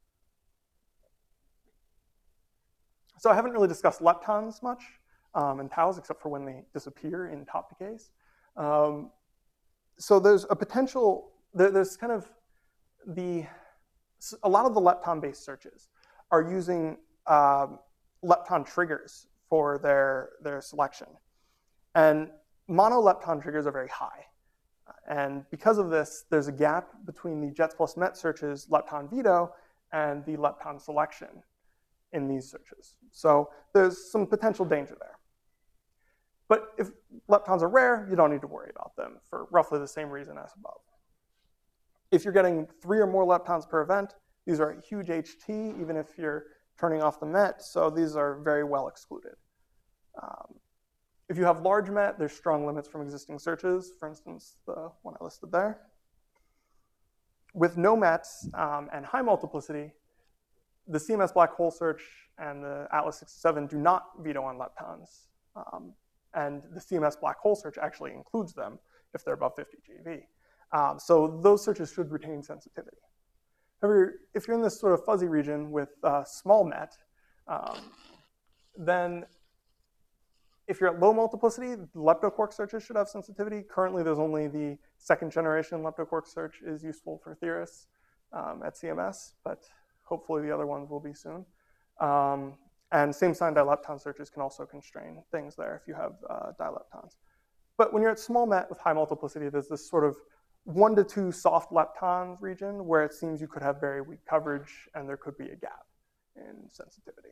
So I haven't really discussed leptons much um, and taus, except for when they disappear in top decays. Um, so there's a potential, there, there's kind of the, a lot of the lepton-based searches are using um, lepton triggers for their, their selection. And monolepton triggers are very high. And because of this, there's a gap between the JETS plus MET searches lepton veto and the lepton selection in these searches. So there's some potential danger there. But if leptons are rare, you don't need to worry about them for roughly the same reason as above. If you're getting three or more leptons per event, these are a huge H T, even if you're turning off the MET, so these are very well excluded. Um, if you have large MET, there's strong limits from existing searches, for instance, the one I listed there. With no METs um, and high multiplicity, the C M S black hole search and the Atlas six to seven do not veto on leptons. Um, and the C M S black hole search actually includes them if they're above fifty G eV. Um, so those searches should retain sensitivity. However, if you're in this sort of fuzzy region with uh, small MET, um, then if you're at low multiplicity, the leptoquark searches should have sensitivity. Currently, there's only the second generation leptoquark search is useful for theorists um, at C M S, but hopefully the other ones will be soon. Um, and same sign dilepton searches can also constrain things there if you have uh, dileptons. But when you're at small MET with high multiplicity, there's this sort of one to two soft lepton region where it seems you could have very weak coverage and there could be a gap in sensitivity.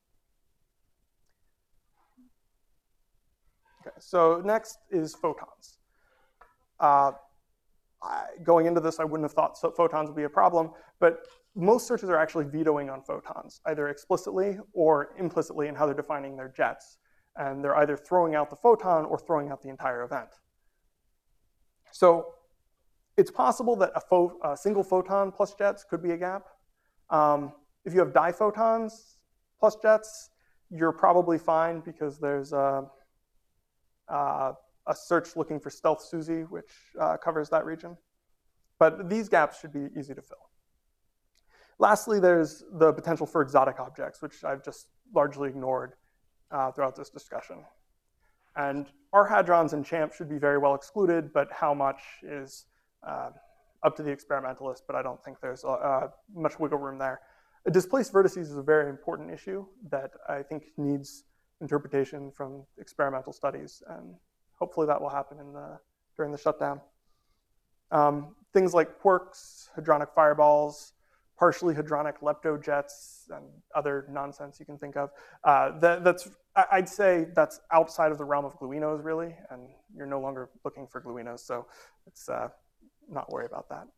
Okay, so next is photons. Uh, I, going into this, I wouldn't have thought so photons would be a problem, but most searches are actually vetoing on photons, either explicitly or implicitly in how they're defining their jets. And they're either throwing out the photon or throwing out the entire event. So it's possible that a, pho a single photon plus jets could be a gap. Um, if you have diphotons plus jets, you're probably fine because there's a, a, a search looking for stealth SUSY, which uh, covers that region. But these gaps should be easy to fill. Lastly, there's the potential for exotic objects, which I've just largely ignored uh, throughout this discussion. And R hadrons and CHAMP should be very well excluded, but how much is uh, up to the experimentalist, but I don't think there's uh, much wiggle room there. Displaced vertices is a very important issue that I think needs interpretation from experimental studies, and hopefully that will happen in the, during the shutdown. Um, things like quarks, hadronic fireballs, partially hadronic leptojets and other nonsense you can think of. Uh, that, that's, I'd say that's outside of the realm of gluinos, really, and you're no longer looking for gluinos, so it's uh, not worry about that.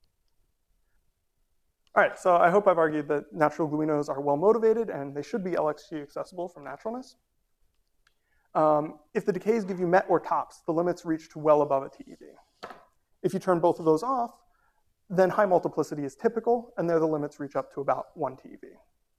All right, so I hope I've argued that natural gluinos are well motivated and they should be L X G accessible from naturalness. Um, if the decays give you met or tops, the limits reach to well above a T E V. If you turn both of those off, then high multiplicity is typical, and there the limits reach up to about one T E V.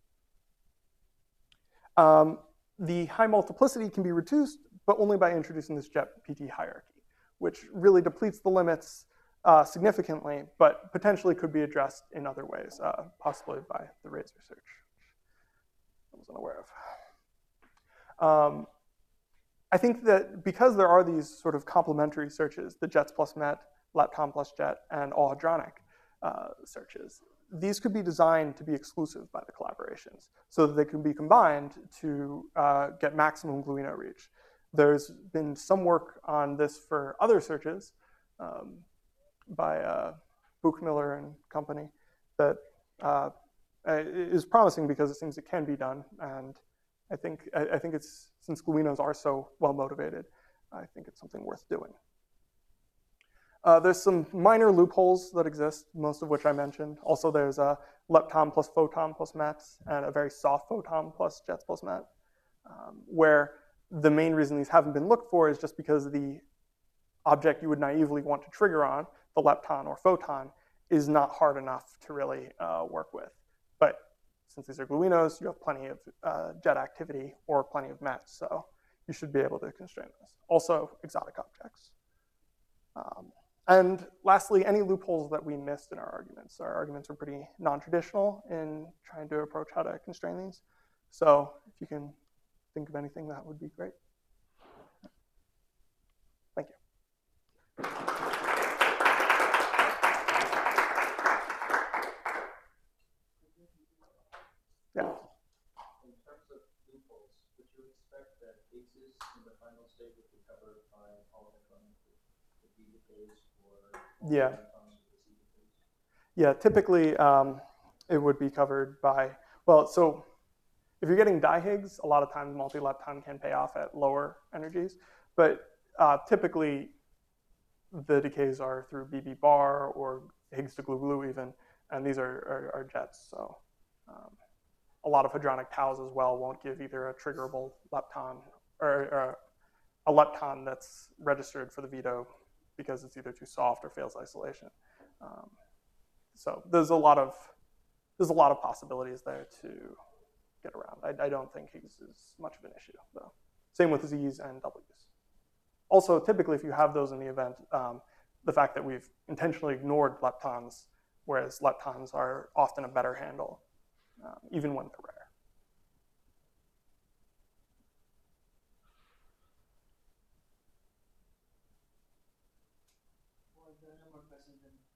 Um, the high multiplicity can be reduced, but only by introducing this jet P T hierarchy, which really depletes the limits uh, significantly, but potentially could be addressed in other ways, uh, possibly by the RAISE research, which I wasn't aware of. Um, I think that because there are these sort of complementary searches, the JETS plus MET, lepton plus JET, and all hadronic uh, searches, these could be designed to be exclusive by the collaborations so that they can be combined to uh, get maximum gluino reach. There's been some work on this for other searches um, by uh, Buchmiller and company that uh, is promising because it seems it can be done. And I think, I, I think it's, since gluinos are so well motivated, I think it's something worth doing. Uh, there's some minor loopholes that exist, most of which I mentioned. Also, there's a lepton plus photon plus METs and a very soft photon plus JETS plus MET, um, where the main reason these haven't been looked for is just because the object you would naively want to trigger on, the lepton or photon, is not hard enough to really uh, work with. But since these are gluinos, you have plenty of uh, jet activity or plenty of METs, so you should be able to constrain this. Also, exotic objects. Um, And lastly, any loopholes that we missed in our arguments. Our arguments are pretty non-traditional in trying to approach how to constrain these. So if you can think of anything, that would be great. Thank you. Yeah. In terms of loopholes, would you expect that cases in the final state would be covered by all electronic the decays or Yeah. Yeah, typically um, it would be covered by, well, so if you're getting di-Higgs, a lot of times multi-lepton can pay off at lower energies, but uh, typically the decays are through B B bar or Higgs to glue-glue even, and these are, are, are jets, so um, a lot of hadronic taus as well won't give either a triggerable lepton or, or a lepton that's registered for the veto because it's either too soft or fails isolation. Um, so there's a lot of there's a lot of possibilities there to get around. I, I don't think Higgs is much of an issue, though. Same with Z's and W's. Also, typically, if you have those in the event, um, the fact that we've intentionally ignored leptons, whereas leptons are often a better handle, um, even when they're rare. Well, there are no more questions.